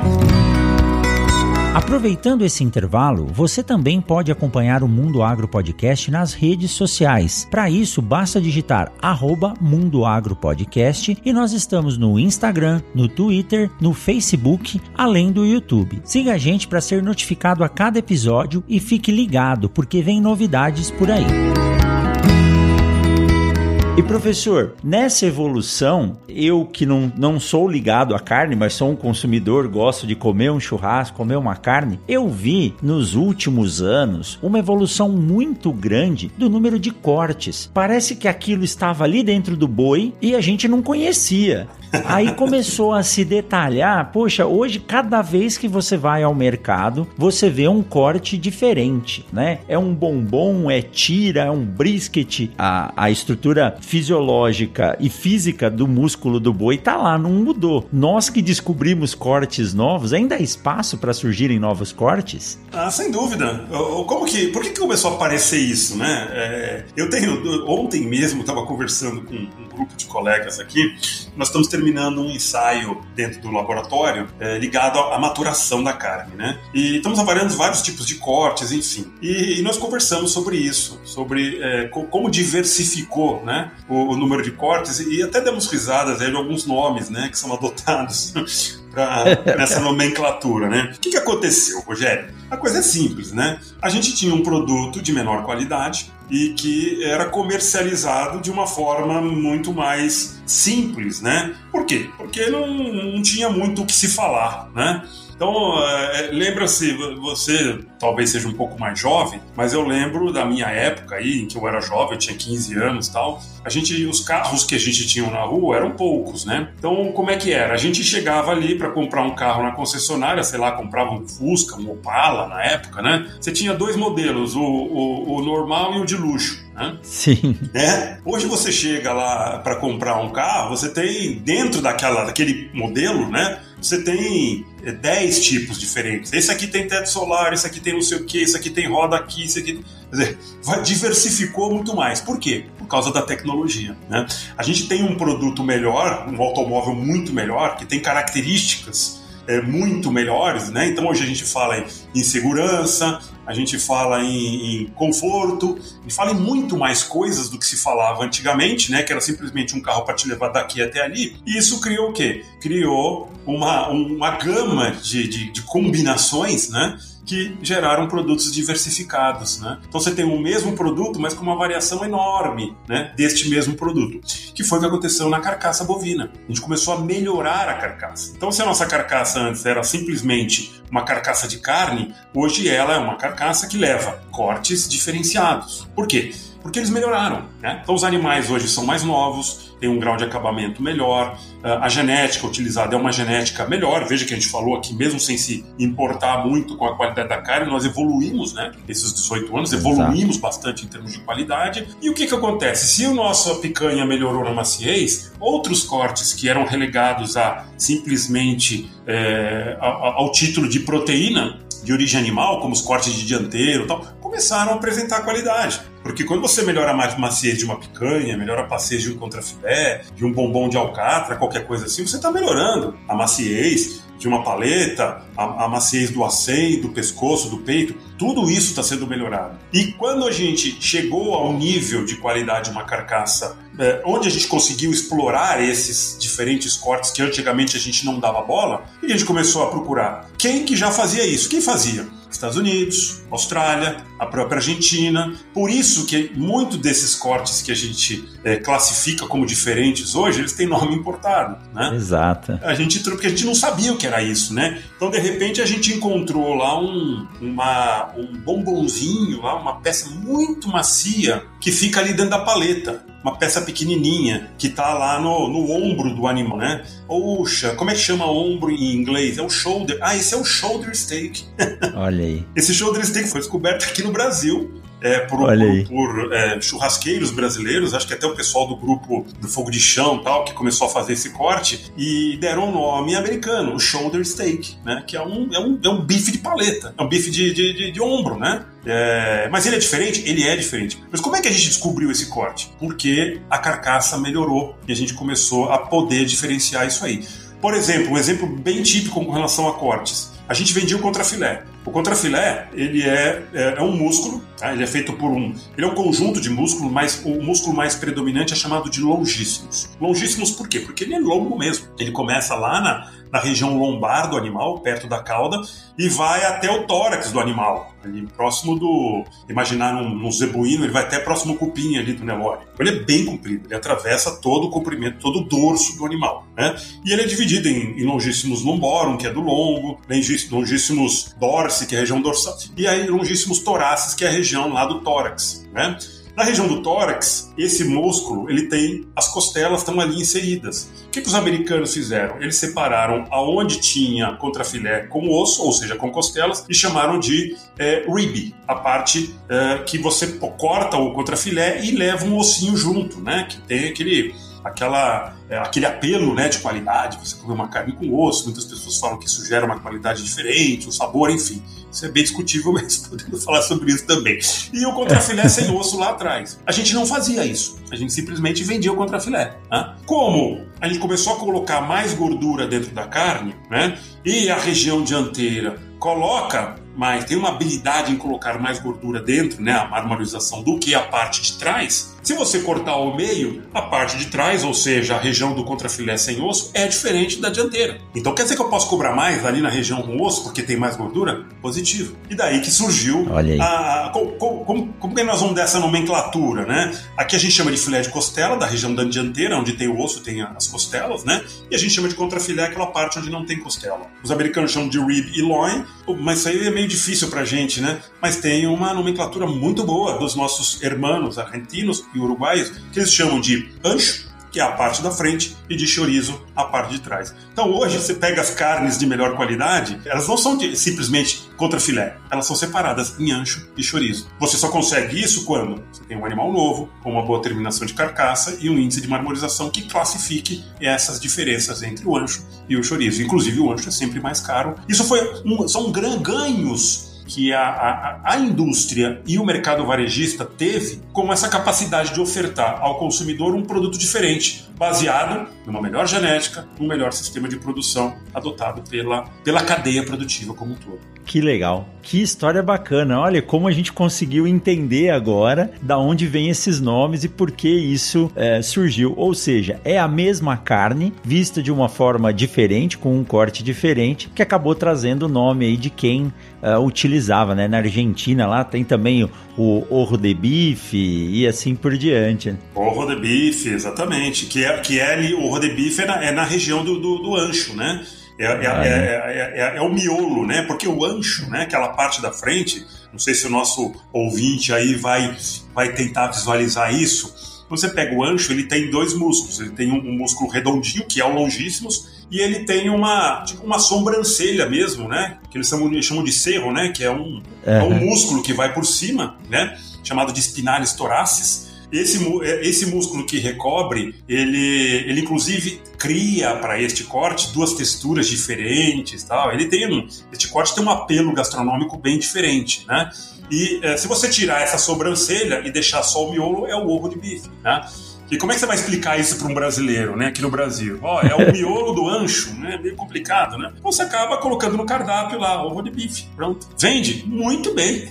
Aproveitando esse intervalo, você também pode acompanhar o Mundo Agro Podcast nas redes sociais. Para isso, basta digitar arroba Mundo Agro Podcast e nós estamos no Instagram, no Twitter, no Facebook, além do YouTube. Siga a gente para ser notificado a cada episódio e fique ligado, porque vem novidades por aí. E professor, nessa evolução, eu que não, não sou ligado à carne, mas sou um consumidor, gosto de comer um churrasco, comer uma carne, eu vi nos últimos anos uma evolução muito grande do número de cortes. Parece que aquilo estava ali dentro do boi e a gente não conhecia. Aí começou a se detalhar, poxa, hoje cada vez que você vai ao mercado, você vê um corte diferente, né? É um bombom, é tira, é um brisket, a, a estrutura fisiológica e física do músculo do boi tá lá, não mudou. Nós que descobrimos cortes novos, ainda há espaço para surgirem novos cortes? Ah, sem dúvida. Como que, por que, que começou a aparecer isso, né? É, eu tenho, ontem mesmo estava conversando com um grupo de colegas aqui, nós estamos terminando um ensaio dentro do laboratório é, ligado à maturação da carne, né? E estamos avaliando vários tipos de cortes, enfim. E, e nós conversamos sobre isso, sobre é, co- como diversificou, né, o, o número de cortes, e até demos risadas aí de alguns nomes, né, que são adotados pra, nessa nomenclatura, né? O que, que aconteceu, Rogério? A coisa é simples, né? A gente tinha um produto de menor qualidade e que era comercializado de uma forma muito mais simples, né? Por quê? Porque não, não tinha muito o que se falar, né? Então, é, lembra-se, você talvez seja um pouco mais jovem, mas eu lembro da minha época aí, em que eu era jovem, eu tinha quinze anos e tal, a gente, os carros que a gente tinha na rua eram poucos, né? Então, como é que era? A gente chegava ali para comprar um carro na concessionária, sei lá, comprava um Fusca, um Opala na época, né? Você tinha dois modelos, o, o, o normal e o de luxo. Né? Sim. É. Hoje você chega lá para comprar um carro, você tem dentro daquela, daquele modelo, né? Você tem dez tipos diferentes. Esse aqui tem teto solar, esse aqui tem não sei o que, esse aqui tem roda aqui, esse aqui... Quer dizer, diversificou muito mais. Por quê? Por causa da tecnologia, né? A gente tem um produto melhor, um automóvel muito melhor, que tem características É, muito melhores, né? Então hoje a gente fala em, em segurança, a gente fala em, em conforto, a gente fala em muito mais coisas do que se falava antigamente, né? Que era simplesmente um carro para te levar daqui até ali. E isso criou o quê? Criou uma, uma gama de, de, de combinações, né? Que geraram produtos diversificados, né? Então você tem o mesmo produto, mas com uma variação enorme, né, deste mesmo produto, que foi o que aconteceu na carcaça bovina. A gente começou a melhorar a carcaça. Então se a nossa carcaça antes era simplesmente uma carcaça de carne, hoje ela é uma carcaça que leva cortes diferenciados. Por quê? Porque eles melhoraram, né? Então os animais hoje são mais novos, têm um grau de acabamento melhor, a genética utilizada é uma genética melhor. Veja que a gente falou aqui, mesmo sem se importar muito com a qualidade da carne, nós evoluímos, né? Esses dezoito anos, evoluímos Exato. Bastante em termos de qualidade. E o que que acontece? Se a nossa picanha melhorou na maciez, outros cortes que eram relegados a simplesmente é, ao título de proteína, de origem animal, como os cortes de dianteiro e tal, começaram a apresentar qualidade. Porque quando você melhora a maciez de uma picanha, melhora a maciez de um contrafilé, de um bombom de alcatra, qualquer coisa assim, você está melhorando a maciez de uma paleta, a, a maciez do acém, do pescoço, do peito, tudo isso está sendo melhorado. E quando a gente chegou ao nível de qualidade de uma carcaça, é, onde a gente conseguiu explorar esses diferentes cortes que antigamente a gente não dava bola, e a gente começou a procurar quem que já fazia isso. Quem fazia? Estados Unidos, Austrália, a própria Argentina. Por isso que muito desses cortes que a gente é, classifica como diferentes hoje, eles têm nome importado, né? Exato. A gente, porque a gente não sabia o que era isso, né? Então, de repente, a gente encontrou lá um, uma, um bombonzinho, lá, uma peça muito macia que fica ali dentro da paleta. Uma peça pequenininha que está lá no, no ombro do animal, né? Poxa, como é que chama ombro em inglês? É o shoulder. Ah, esse é o shoulder steak. Olha aí. Esse shoulder steak foi descoberto aqui no Brasil. É, por, por, por é, churrasqueiros brasileiros, acho que até o pessoal do grupo do Fogo de Chão tal, que começou a fazer esse corte e deram um nome americano, o shoulder steak, né? Que é um, é um, é um bife de paleta, é um bife de, de, de, de ombro, né? É, mas ele é diferente? Ele é diferente. Mas como é que a gente descobriu esse corte? Porque a carcaça melhorou e a gente começou a poder diferenciar isso aí. Por exemplo, um exemplo bem típico com relação a cortes. A gente vendia o contrafilé. O contrafilé, ele é, é, é um músculo, tá? Ele é feito por um... Ele é um conjunto de músculos, mas o músculo mais predominante é chamado de longíssimos. Longíssimos por quê? Porque ele é longo mesmo. Ele começa lá na, na região lombar do animal, perto da cauda, e vai até o tórax do animal, ali próximo do... Imaginar um, um zebuíno, ele vai até próximo ao cupim ali do Nelore. Ele é bem comprido, ele atravessa todo o comprimento, todo o dorso do animal, né? E ele é dividido em, em longíssimos lumborum, que é do longo, longíssimos dorsi, que é a região dorsal, e aí longíssimos torácis, que é a região lá do tórax, né? Na região do tórax, esse músculo, ele tem, as costelas estão ali inseridas. O que, que os americanos fizeram? Eles separaram aonde tinha contrafilé com osso, ou seja, com costelas, e chamaram de é, rib, a parte é, que você corta o contrafilé e leva um ossinho junto, né? Que tem aquele... Aquela, é, aquele apelo, né, de qualidade, você comer uma carne com osso, muitas pessoas falam que isso gera uma qualidade diferente, um sabor, enfim. Isso é bem discutível, mas podemos falar sobre isso também. E o contrafilé sem osso lá atrás. A gente não fazia isso, a gente simplesmente vendia o contrafilé. Né? Como a gente começou a colocar mais gordura dentro da carne, né, e a região dianteira coloca mais, tem uma habilidade em colocar mais gordura dentro, né, a marmorização, do que a parte de trás, Se você cortar ao meio, a parte de trás, ou seja, a região do contrafilé sem osso, é diferente da dianteira. Então quer dizer que eu posso cobrar mais ali na região com osso, porque tem mais gordura? Positivo. E daí que surgiu a, a, como, como, como que nós vamos dessa nomenclatura, né? Aqui a gente chama de filé de costela, da região da dianteira, onde tem o osso, tem as costelas, né? E a gente chama de contrafilé aquela parte onde não tem costela. Os americanos chamam de rib e loin, mas isso aí é meio difícil pra gente, né? Mas tem uma nomenclatura muito boa dos nossos hermanos argentinos e uruguaios, que eles chamam de ancho, que é a parte da frente, e de chorizo, a parte de trás. Então hoje você pega as carnes de melhor qualidade, elas não são de, simplesmente contrafilé, elas são separadas em ancho e chorizo. Você só consegue isso quando você tem um animal novo, com uma boa terminação de carcaça e um índice de marmorização que classifique essas diferenças entre o ancho e o chorizo. Inclusive o ancho é sempre mais caro. Isso foi um, são gran ganhos que a, a, a indústria e o mercado varejista teve com essa capacidade de ofertar ao consumidor um produto diferente, baseado numa melhor genética, num melhor sistema de produção adotado pela, pela cadeia produtiva como um todo. Que legal, que história bacana. Olha como a gente conseguiu entender agora da onde vem esses nomes e por que isso é, surgiu. Ou seja, é a mesma carne vista de uma forma diferente, com um corte diferente, que acabou trazendo o nome aí de quem uh, utilizava, né? Na Argentina lá tem também o, o ojo de bife e assim por diante. Ojo de bife, exatamente, que é, que é ali, o ojo de bife é na, é na região do, do, do ancho, né? É, é, é, é, é, é o miolo, né? Porque o ancho, né? Aquela parte da frente, não sei se o nosso ouvinte aí vai, vai tentar visualizar isso. Você pega o ancho, ele tem dois músculos. Ele tem um, um músculo redondinho, que é o longíssimos, e ele tem uma, tipo uma sobrancelha mesmo, né? Que eles chamam, eles chamam de cerro, né? Que é um, uhum. é um músculo que vai por cima, né? Chamado de espinalis thoracis. Esse, esse músculo que recobre, ele, ele inclusive cria para este corte duas texturas diferentes, tal. Ele tem um, este corte tem um apelo gastronômico bem diferente, né? E é, se você tirar essa sobrancelha e deixar só o miolo, é o ojo de bife, né? E como é que você vai explicar isso para um brasileiro, né, aqui no Brasil? Ó, é o miolo do ancho, né? Meio complicado, né? Você acaba colocando no cardápio lá, ovo de bife. Pronto. Vende muito bem.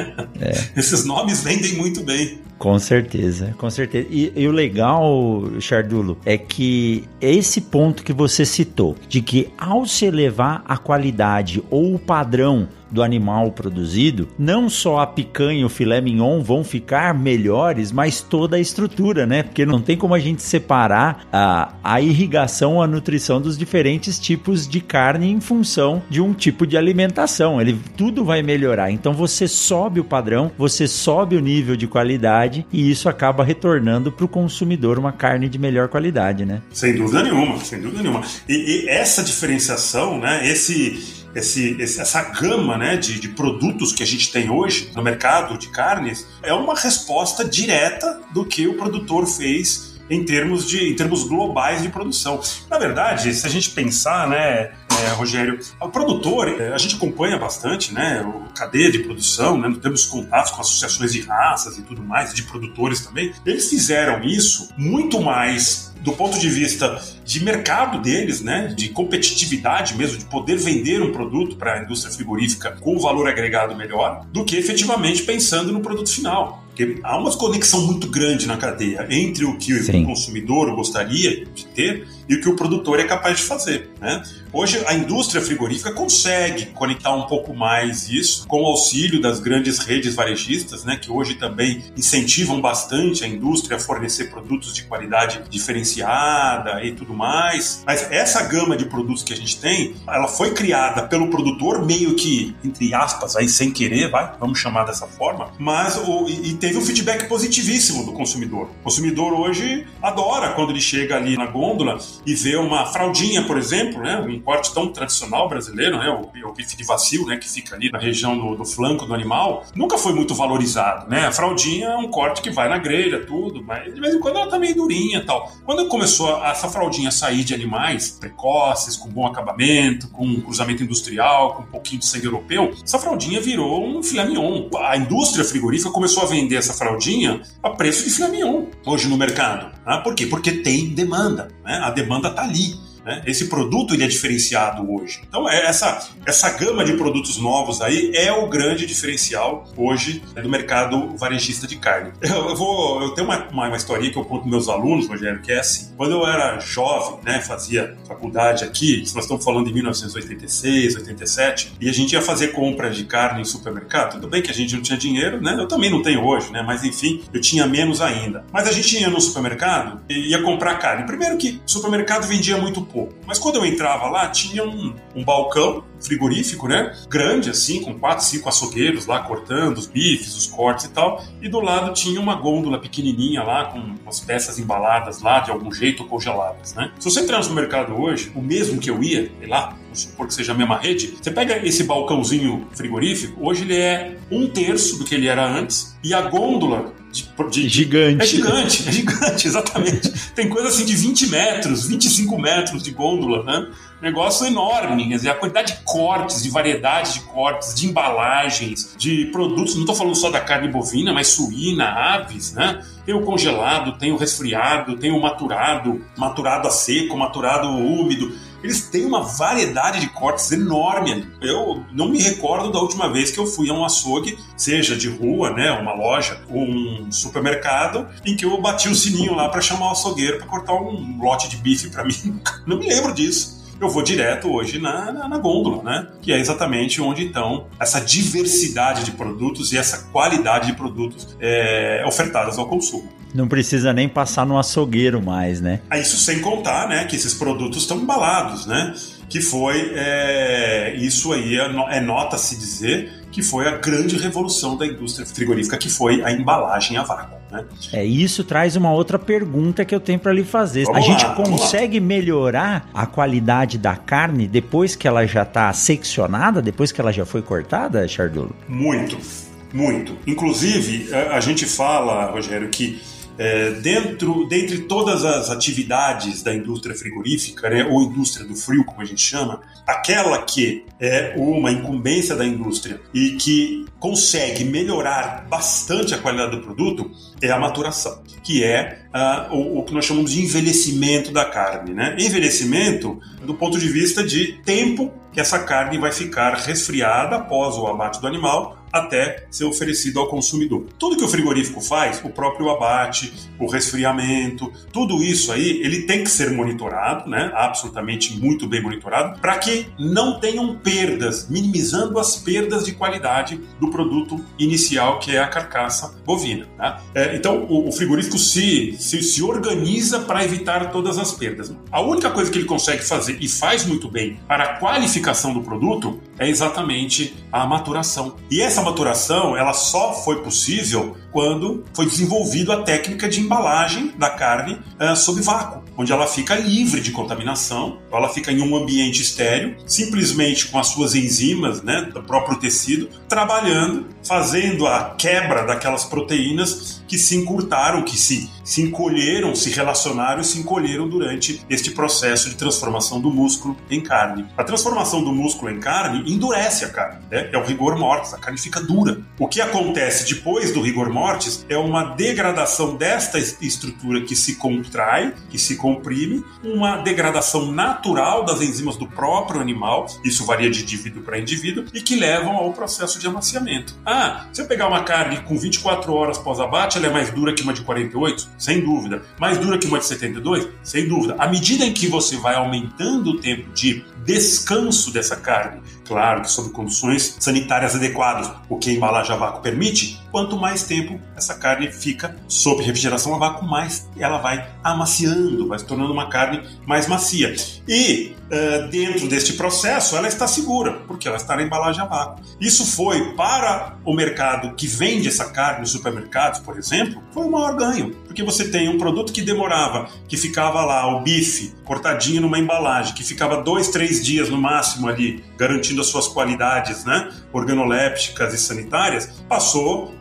É. Esses nomes vendem muito bem. Com certeza, com certeza. E, e o legal, Chardulo, é que esse ponto que você citou, de que ao se elevar a qualidade ou o padrão do animal produzido, não só a picanha e o filé mignon vão ficar melhores, mas toda a estrutura, né? Porque não tem como a gente separar a, a irrigação, a nutrição dos diferentes tipos de carne em função de um tipo de alimentação. Ele, tudo vai melhorar. Então você sobe o padrão, você sobe o nível de qualidade e isso acaba retornando para o consumidor uma carne de melhor qualidade, né? Sem dúvida nenhuma, sem dúvida nenhuma. E, e essa diferenciação, né? Esse... Esse, esse, essa gama, né, de, de produtos que a gente tem hoje no mercado de carnes é uma resposta direta do que o produtor fez em termos, de, em termos globais de produção. Na verdade, se a gente pensar, né, é, Rogério, o produtor, a gente acompanha bastante, né, a cadeia de produção, né, temos contatos com associações de raças e tudo mais, de produtores também. Eles fizeram isso muito mais do ponto de vista de mercado deles, né, de competitividade mesmo, de poder vender um produto para a indústria frigorífica com valor agregado melhor, do que efetivamente pensando no produto final. Porque há uma conexão muito grande na cadeia entre o que Sim. o consumidor gostaria de ter e o que o produtor é capaz de fazer, né? Hoje a indústria frigorífica consegue conectar um pouco mais isso com o auxílio das grandes redes varejistas, né, que hoje também incentivam bastante a indústria a fornecer produtos de qualidade diferenciada e tudo mais. Mas essa gama de produtos que a gente tem, ela foi criada pelo produtor meio que, entre aspas, aí sem querer, vai, vamos chamar dessa forma, mas o, e teve um feedback positivíssimo do consumidor. O consumidor hoje adora quando ele chega ali na gôndola e vê uma fraldinha, por exemplo, né, um corte tão tradicional brasileiro, né, o, o bife de vacil, né, que fica ali na região do, do flanco do animal, nunca foi muito valorizado, né? A fraldinha é um corte que vai na grelha, tudo, mas de vez em quando ela tá meio durinha e tal. Quando começou a, essa fraldinha a sair de animais precoces, com bom acabamento, com cruzamento industrial, com um pouquinho de sangue europeu, essa fraldinha virou um filé mignon. A indústria frigorífica começou a vender essa fraldinha a preço de filé mignon hoje no mercado. Né? Por quê? Porque tem demanda, né? A demanda tá ali. né? Esse produto ele é diferenciado hoje. Então, essa, essa gama de produtos novos aí é o grande diferencial hoje do mercado varejista de carne. Eu, eu, vou, eu tenho uma, uma, uma historinha que eu conto para meus alunos, Rogério, que é assim. Quando eu era jovem, né, fazia faculdade aqui, nós estamos falando de mil novecentos e oitenta e seis, oitenta e sete, e a gente ia fazer compra de carne em supermercado. Tudo bem que a gente não tinha dinheiro, né? Eu também não tenho hoje, né? Mas enfim, eu tinha menos ainda. Mas a gente ia no supermercado e ia comprar carne. Primeiro que o supermercado vendia muito pouco, mas quando eu entrava lá, tinha um, um balcão frigorífico, né? Grande assim, com quatro, cinco açougueiros lá cortando os bifes, os cortes e tal, e do lado tinha uma gôndola pequenininha lá com as peças embaladas lá de algum jeito congeladas, né? Se você entrar no supermercado hoje, o mesmo que eu ia, sei lá, vamos supor que seja a mesma rede, você pega esse balcãozinho frigorífico, hoje ele é um terço do que ele era antes, e a gôndola De, de, gigante. É gigante, é gigante, exatamente. Tem coisa assim de vinte metros, vinte e cinco metros de gôndola, né? Negócio enorme, quer dizer, a quantidade de cortes, de variedade de cortes, de embalagens, de produtos, não estou falando só da carne bovina, mas suína, aves, né? Tem o congelado, tem o resfriado, tem o maturado, maturado a seco, maturado úmido. Eles têm uma variedade de cortes enorme. Eu não me recordo da última vez que eu fui a um açougue, seja de rua, né, uma loja, ou um supermercado, em que eu bati o sininho lá para chamar o açougueiro para cortar um lote de bife para mim. Não me lembro disso. Eu vou direto hoje na, na, na gôndola, né? Que é exatamente onde, então, essa diversidade de produtos e essa qualidade de produtos é, ofertadas ao consumo. Não precisa nem passar no açougueiro mais, né? Isso sem contar, né, que esses produtos estão embalados, né? Que foi, é, isso aí é, é nota-se dizer que foi a grande revolução da indústria frigorífica, que foi a embalagem a vácuo, né? É, isso traz uma outra pergunta que eu tenho para lhe fazer. Vamos a gente lá, consegue melhorar a qualidade da carne depois que ela já está seccionada, depois que ela já foi cortada, Chardulo? Muito, muito. Inclusive, a, a gente fala, Rogério, que É, dentro, dentre todas as atividades da indústria frigorífica, né, ou indústria do frio, como a gente chama, aquela que é uma incumbência da indústria e que consegue melhorar bastante a qualidade do produto é a maturação, que é uh, o, o que nós chamamos de envelhecimento da carne, né? Envelhecimento do ponto de vista de tempo que essa carne vai ficar resfriada após o abate do animal até ser oferecido ao consumidor. Tudo que o frigorífico faz, o próprio abate, o resfriamento, tudo isso aí, ele tem que ser monitorado, né? Absolutamente muito bem monitorado, para que não tenham perdas, minimizando as perdas de qualidade do produto inicial, que é a carcaça bovina, tá? É, então, o, o frigorífico se, se, se organiza para evitar todas as perdas. A única coisa que ele consegue fazer, e faz muito bem, para a qualificação do produto, é exatamente a maturação. E essa maturação, ela só foi possível quando foi desenvolvida a técnica de embalagem da carne uh, sob vácuo, onde ela fica livre de contaminação, ela fica em um ambiente estéril, simplesmente com as suas enzimas, né, do próprio tecido, trabalhando, fazendo a quebra daquelas proteínas que se encurtaram, que se, se encolheram, se relacionaram e se encolheram durante este processo de transformação do músculo em carne. A transformação do músculo em carne endurece a carne, né? É o rigor mortis, a carne fica dura. O que acontece depois do rigor mortis é uma degradação desta estrutura que se contrai, que se comprime, uma degradação natural das enzimas do próprio animal, isso varia de indivíduo para indivíduo, e que levam ao processo de amaciamento. Ah, se eu pegar uma carne com vinte e quatro horas pós-abate, ela é mais dura que uma de quarenta e oito? Sem dúvida. Mais dura que uma de setenta e dois? Sem dúvida. À medida em que você vai aumentando o tempo de descanso dessa carne, claro que sob condições sanitárias adequadas, o que a embalagem a vácuo permite, quanto mais tempo essa carne fica sob refrigeração a vácuo, mais ela vai amaciando, vai se tornando uma carne mais macia. E uh, dentro deste processo ela está segura, porque ela está na embalagem a vácuo. Isso foi para o mercado que vende essa carne nos supermercados, por exemplo, foi o maior ganho, porque você tem um produto que demorava, que ficava lá, o bife cortadinho numa embalagem, que ficava dois, três dias no máximo ali, garantindo as suas qualidades, né, organolépticas e sanitárias, passou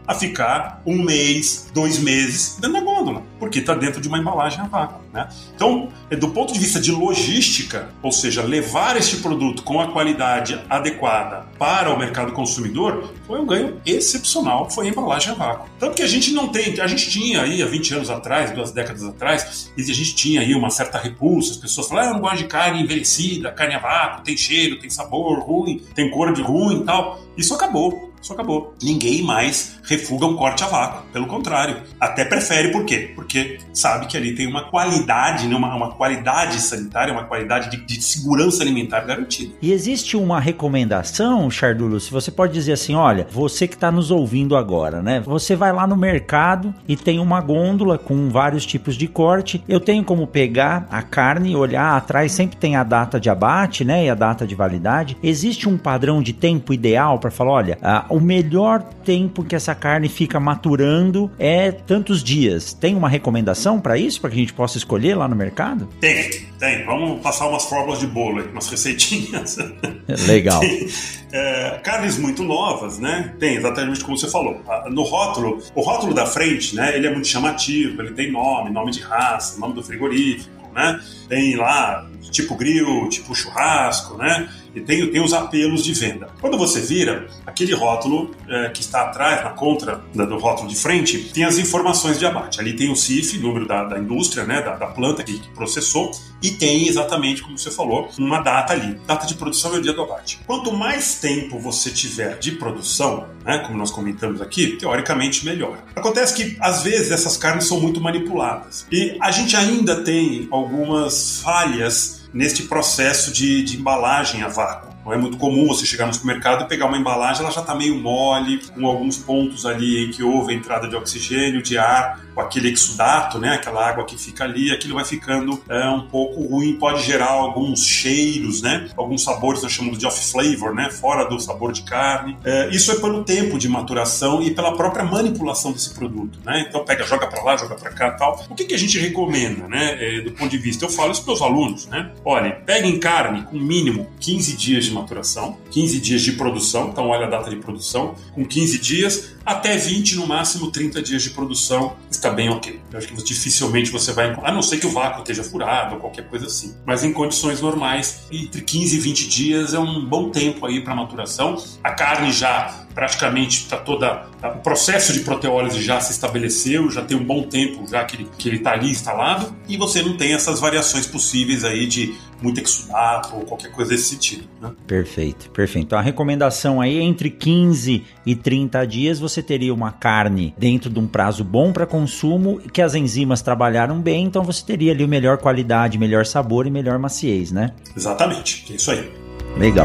a ficar um mês, dois meses dentro da gôndola, porque está dentro de uma embalagem a vácuo, né? Então, do ponto de vista de logística, ou seja, levar este produto com a qualidade adequada para o mercado consumidor, foi um ganho excepcional, foi a embalagem a vácuo. Tanto que a gente não tem, a gente tinha aí há vinte anos atrás, duas décadas atrás, a gente tinha aí uma certa repulsa, as pessoas falavam, ah, eu não gosto de carne envelhecida, carne a vácuo, tem cheiro, tem sabor ruim, tem cor de ruim e tal. Isso acabou. Isso acabou. Ninguém mais refuga um corte a vácuo. Pelo contrário. Até prefere. Por quê? Porque sabe que ali tem uma qualidade, né? uma, uma qualidade sanitária, uma qualidade de, de segurança alimentar garantida. E existe uma recomendação, Chardulo, se você pode dizer assim, olha, você que está nos ouvindo agora, né? Você vai lá no mercado e tem uma gôndola com vários tipos de corte. Eu tenho como pegar a carne, olhar atrás, sempre tem a data de abate, né? E a data de validade. Existe um padrão de tempo ideal para falar, olha, a o melhor tempo que essa carne fica maturando é tantos dias. Tem uma recomendação para isso, para que a gente possa escolher lá no mercado? Tem, tem. Vamos passar umas fórmulas de bolo aí, umas receitinhas. Legal. Tem, é, carnes muito novas, né? Tem exatamente como você falou. No rótulo, o rótulo da frente, né? Ele é muito chamativo, ele tem nome, nome de raça, nome do frigorífico, né? Tem lá tipo grill, tipo churrasco, né? E tem, tem os apelos de venda. Quando você vira, aquele rótulo é, que está atrás, na contra da, do rótulo de frente, tem as informações de abate. Ali tem o C I F, número da, da indústria, né, da, da planta que, que processou, e tem exatamente, como você falou, uma data ali. Data de produção é o dia do abate. Quanto mais tempo você tiver de produção, né, como nós comentamos aqui, teoricamente melhor. Acontece que, às vezes, essas carnes são muito manipuladas. E a gente ainda tem algumas falhas neste processo de, de embalagem a vácuo. Não é muito comum você chegar no supermercado e pegar uma embalagem, ela já está meio mole, com alguns pontos ali em que houve a entrada de oxigênio, de ar, com aquele exudato, né, aquela água que fica ali, aquilo vai ficando é, um pouco ruim, pode gerar alguns cheiros, né, alguns sabores, nós chamamos de off-flavor, né, fora do sabor de carne. É, isso é pelo tempo de maturação e pela própria manipulação desse produto, né, então pega, joga para lá, joga para cá e tal. O que, que a gente recomenda, né, é, do ponto de vista, eu falo isso para os alunos, né, olha, peguem carne com mínimo quinze dias de maturação, quinze dias de produção, então olha a data de produção, com quinze dias, até vinte, no máximo trinta dias de produção, está bem ok. Eu acho que dificilmente você vai encontrar, a não ser que o vácuo esteja furado ou qualquer coisa assim. Mas em condições normais, entre quinze e vinte dias é um bom tempo aí para maturação. A carne já praticamente está toda... O processo de proteólise já se estabeleceu, já tem um bom tempo já que ele que ele está ali instalado, e você não tem essas variações possíveis aí de muito exudato ou qualquer coisa desse sentido, né? Perfeito, perfeito. Então a recomendação aí, entre quinze e trinta dias, você teria uma carne dentro de um prazo bom para consumo, que as enzimas trabalharam bem, então você teria ali melhor qualidade, melhor sabor e melhor maciez, né? Exatamente, é isso aí. Legal.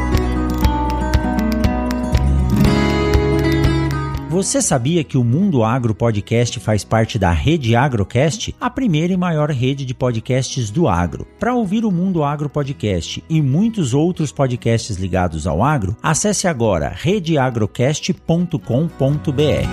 Você sabia que o Mundo Agro Podcast faz parte da Rede Agrocast, a primeira e maior rede de podcasts do agro? Para ouvir o Mundo Agro Podcast e muitos outros podcasts ligados ao agro, acesse agora rede agrocast ponto com ponto b r.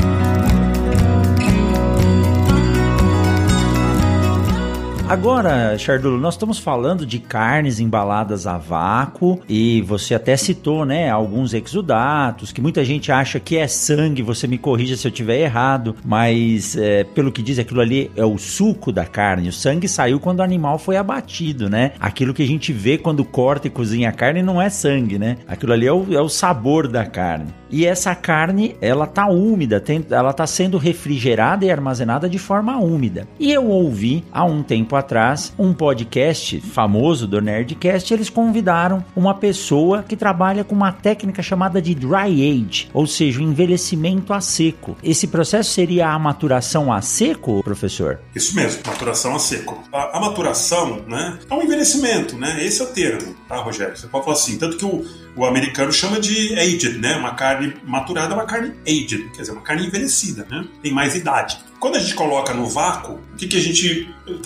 Agora, Chardulo, nós estamos falando de carnes embaladas a vácuo e você até citou, né, alguns exudatos, que muita gente acha que é sangue, você me corrija se eu estiver errado, mas é, pelo que diz, aquilo ali é o suco da carne, o sangue saiu quando o animal foi abatido, né? Aquilo que a gente vê quando corta e cozinha a carne não é sangue, né? Aquilo ali é o, é o sabor da carne. E essa carne, ela tá úmida, tem, ela tá sendo refrigerada e armazenada de forma úmida. E eu ouvi, há um tempo atrás, um podcast famoso do Nerdcast, eles convidaram uma pessoa que trabalha com uma técnica chamada de dry age, ou seja, o envelhecimento a seco. Esse processo seria a maturação a seco, professor? Isso mesmo, maturação a seco. A, a maturação, né, é um envelhecimento, né? Esse é o termo, tá, Rogério? Você pode falar assim, tanto que o, o americano chama de aged, né? Uma carne maturada é uma carne aged, quer dizer, uma carne envelhecida, né? Tem mais idade. Quando a gente coloca no vácuo, o que, que a gente está proporcionando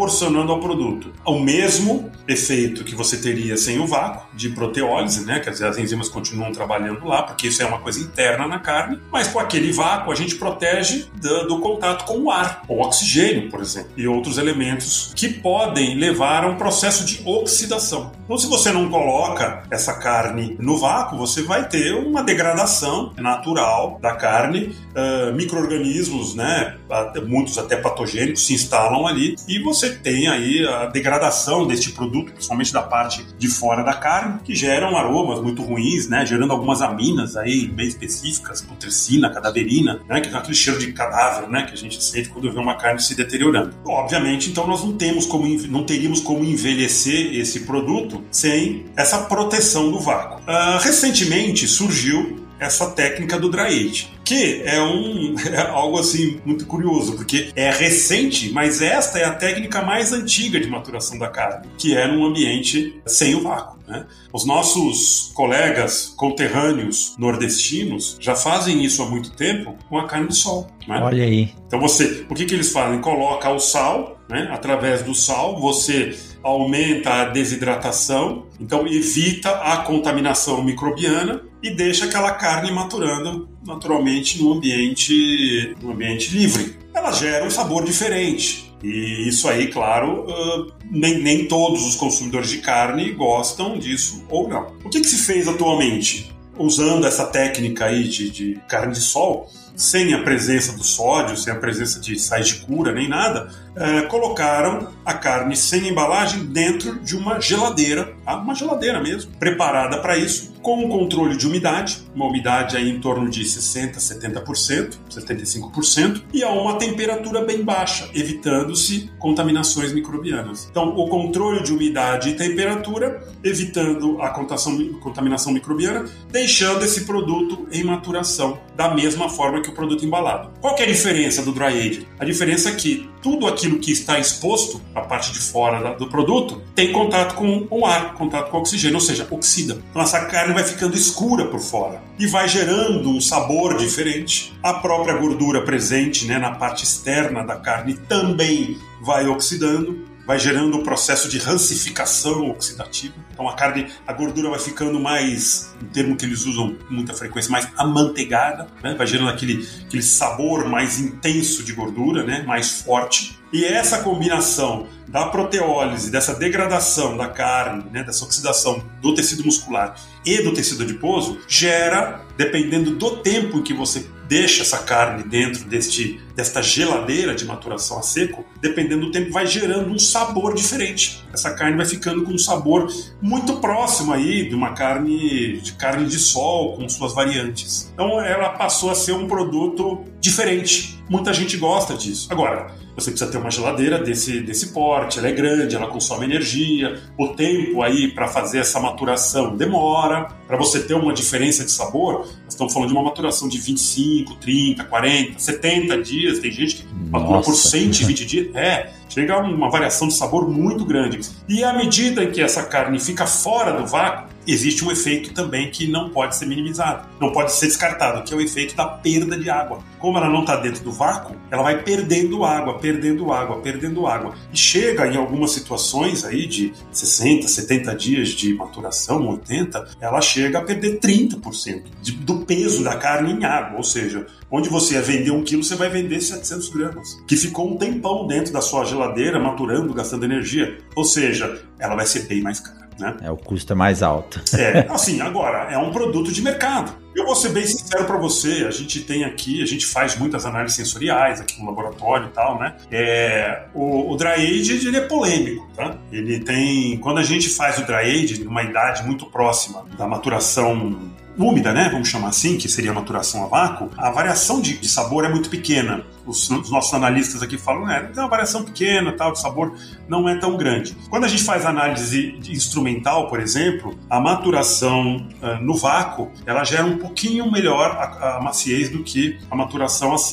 proporcionando ao produto o mesmo efeito que você teria sem o vácuo de proteólise, né? Quer dizer, as enzimas continuam trabalhando lá, porque isso é uma coisa interna na carne, mas com aquele vácuo a gente protege do, do contato com o ar, o oxigênio, por exemplo, e outros elementos que podem levar a um processo de oxidação. Então, se você não coloca essa carne no vácuo, você vai ter uma degradação natural da carne, uh, micro-organismos, né, muitos até patogênicos, se instalam ali, e você tem aí a degradação deste produto, principalmente da parte de fora da carne, que geram aromas muito ruins, né, gerando algumas aminas aí bem específicas, putricina, cadaverina, né, que é aquele cheiro de cadáver, né, que a gente sente quando vê uma carne se deteriorando. Obviamente, então, nós não temos como, não teríamos como envelhecer esse produto sem essa proteção do vácuo. Uh, recentemente surgiu essa técnica do dry age, que é, um, é algo assim muito curioso, porque é recente, mas esta é a técnica mais antiga de maturação da carne, que é num ambiente sem o vácuo, né? Os nossos colegas conterrâneos nordestinos já fazem isso há muito tempo com a carne de sol, né? Olha aí. Então você, o que, que eles fazem? Coloca o sal, né? Através do sal você aumenta a desidratação, então evita a contaminação microbiana e deixa aquela carne maturando naturalmente no ambiente, no ambiente livre. Ela gera um sabor diferente. E isso aí, claro, uh, nem, nem todos os consumidores de carne gostam disso ou não. O que, que se fez atualmente? Usando essa técnica aí de, de carne de sol, sem a presença do sódio, sem a presença de sais de cura, nem nada, é, colocaram a carne sem embalagem dentro de uma geladeira, tá? Uma geladeira mesmo, preparada para isso, com um controle de umidade, uma umidade aí em torno de sessenta por cento, setenta por cento, setenta e cinco por cento, e a uma temperatura bem baixa, evitando-se contaminações microbianas. Então, o controle de umidade e temperatura, evitando a contaminação microbiana, deixando esse produto em maturação da mesma forma que o produto embalado. Qual que é a diferença do dry age? A diferença é que tudo aquilo que está exposto, a parte de fora do produto, tem contato com o ar, contato com o oxigênio, ou seja, oxida. Então essa carne vai ficando escura por fora e vai gerando um sabor diferente. A própria gordura presente, né, na parte externa da carne também vai oxidando, vai gerando um processo de rancificação oxidativa. Então a carne, a gordura vai ficando mais, um termo que eles usam com muita frequência, mais amanteigada, né? Vai gerando aquele, aquele sabor mais intenso de gordura, né? Mais forte. E essa combinação da proteólise, dessa degradação da carne, né? Dessa oxidação do tecido muscular e do tecido adiposo, gera, dependendo do tempo em que você deixa essa carne dentro deste, desta geladeira de maturação a seco, dependendo do tempo, vai gerando um sabor diferente. Essa carne vai ficando com um sabor muito próximo aí de uma carne de carne de sol, com suas variantes. Então ela passou a ser um produto diferente. Muita gente gosta disso. Agora, você precisa ter uma geladeira desse, desse porte, ela é grande, ela consome energia, o tempo aí para fazer essa maturação demora. Para você ter uma diferença de sabor, nós estamos falando de uma maturação de vinte e cinco, trinta, quarenta, setenta dias. Tem gente que matura por cento e vinte dias. É, chega a uma variação de sabor muito grande. E à medida em que essa carne fica fora do vácuo, existe um efeito também que não pode ser minimizado, não pode ser descartado, que é o efeito da perda de água. Como ela não está dentro do vácuo, ela vai perdendo água, perdendo água, perdendo água. E chega em algumas situações aí de sessenta, setenta dias de maturação, oitenta, ela chega a perder trinta por cento de, do peso da carne em água. Ou seja, onde você ia vender um quilo, você vai vender setecentos gramas, que ficou um tempão dentro da sua geladeira, maturando, gastando energia. Ou seja, ela vai ser bem mais cara, né? É, o custo é mais alto. É, assim, agora, é um produto de mercado. Eu vou ser bem sincero para você, a gente tem aqui, a gente faz muitas análises sensoriais aqui no laboratório e tal, né? É, o, o dry age, ele é polêmico, tá? Ele tem, quando a gente faz o dry age numa idade muito próxima da maturação úmida, né, vamos chamar assim, que seria a maturação a vácuo, a variação de, de sabor é muito pequena. Os, os nossos analistas aqui falam, né, tem uma variação pequena, tal, de sabor não é tão grande. Quando a gente faz análise instrumental, por exemplo, a maturação uh, no vácuo, ela gera um pouquinho melhor a, a maciez do que a maturação a seco.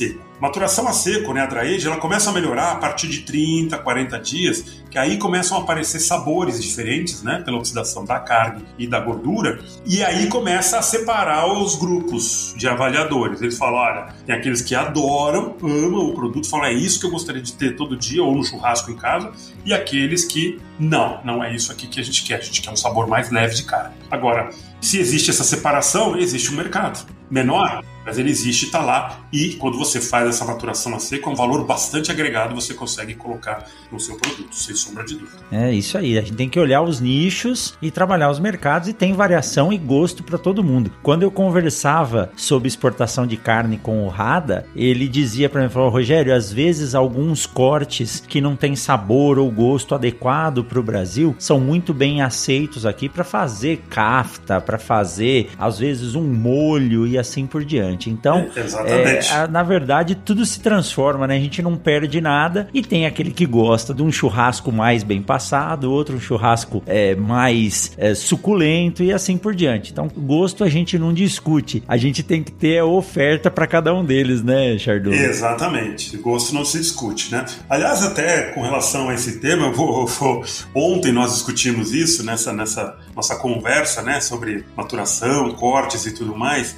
Maturação a seco, né, a dry age, ela começa a melhorar a partir de trinta, quarenta dias, que aí começam a aparecer sabores diferentes, né, pela oxidação da carne e da gordura, e aí começa a separar os grupos de avaliadores. Eles falam, olha, tem aqueles que adoram, amam o produto, falam, é isso que eu gostaria de ter todo dia ou no churrasco em casa, e aqueles que não, não é isso aqui que a gente quer, a gente quer um sabor mais leve de carne. Agora, se existe essa separação, existe um mercado menor, mas ele existe, está lá, e quando você faz essa maturação a seco, é um valor bastante agregado, você consegue colocar no seu produto, sem sombra de dúvida. É isso aí, a gente tem que olhar os nichos e trabalhar os mercados, e tem variação e gosto para todo mundo. Quando eu conversava sobre exportação de carne com o Rada, ele dizia para mim, falou, Rogério, às vezes alguns cortes que não tem sabor ou gosto adequado para o Brasil são muito bem aceitos aqui para fazer kafta, para fazer às vezes um molho e assim por diante. Então, Exatamente. É, a, na verdade, tudo se transforma, né? A gente não perde nada, e tem aquele que gosta de um churrasco mais bem passado, outro um churrasco é, mais é, suculento e assim por diante. Então, gosto a gente não discute, a gente tem que ter a oferta para cada um deles, né, Chardonnay? Exatamente, gosto não se discute, né? Aliás, até com relação a esse tema, eu vou, eu vou, ontem nós discutimos isso nessa, nessa nossa conversa, né, sobre maturação, cortes e tudo mais.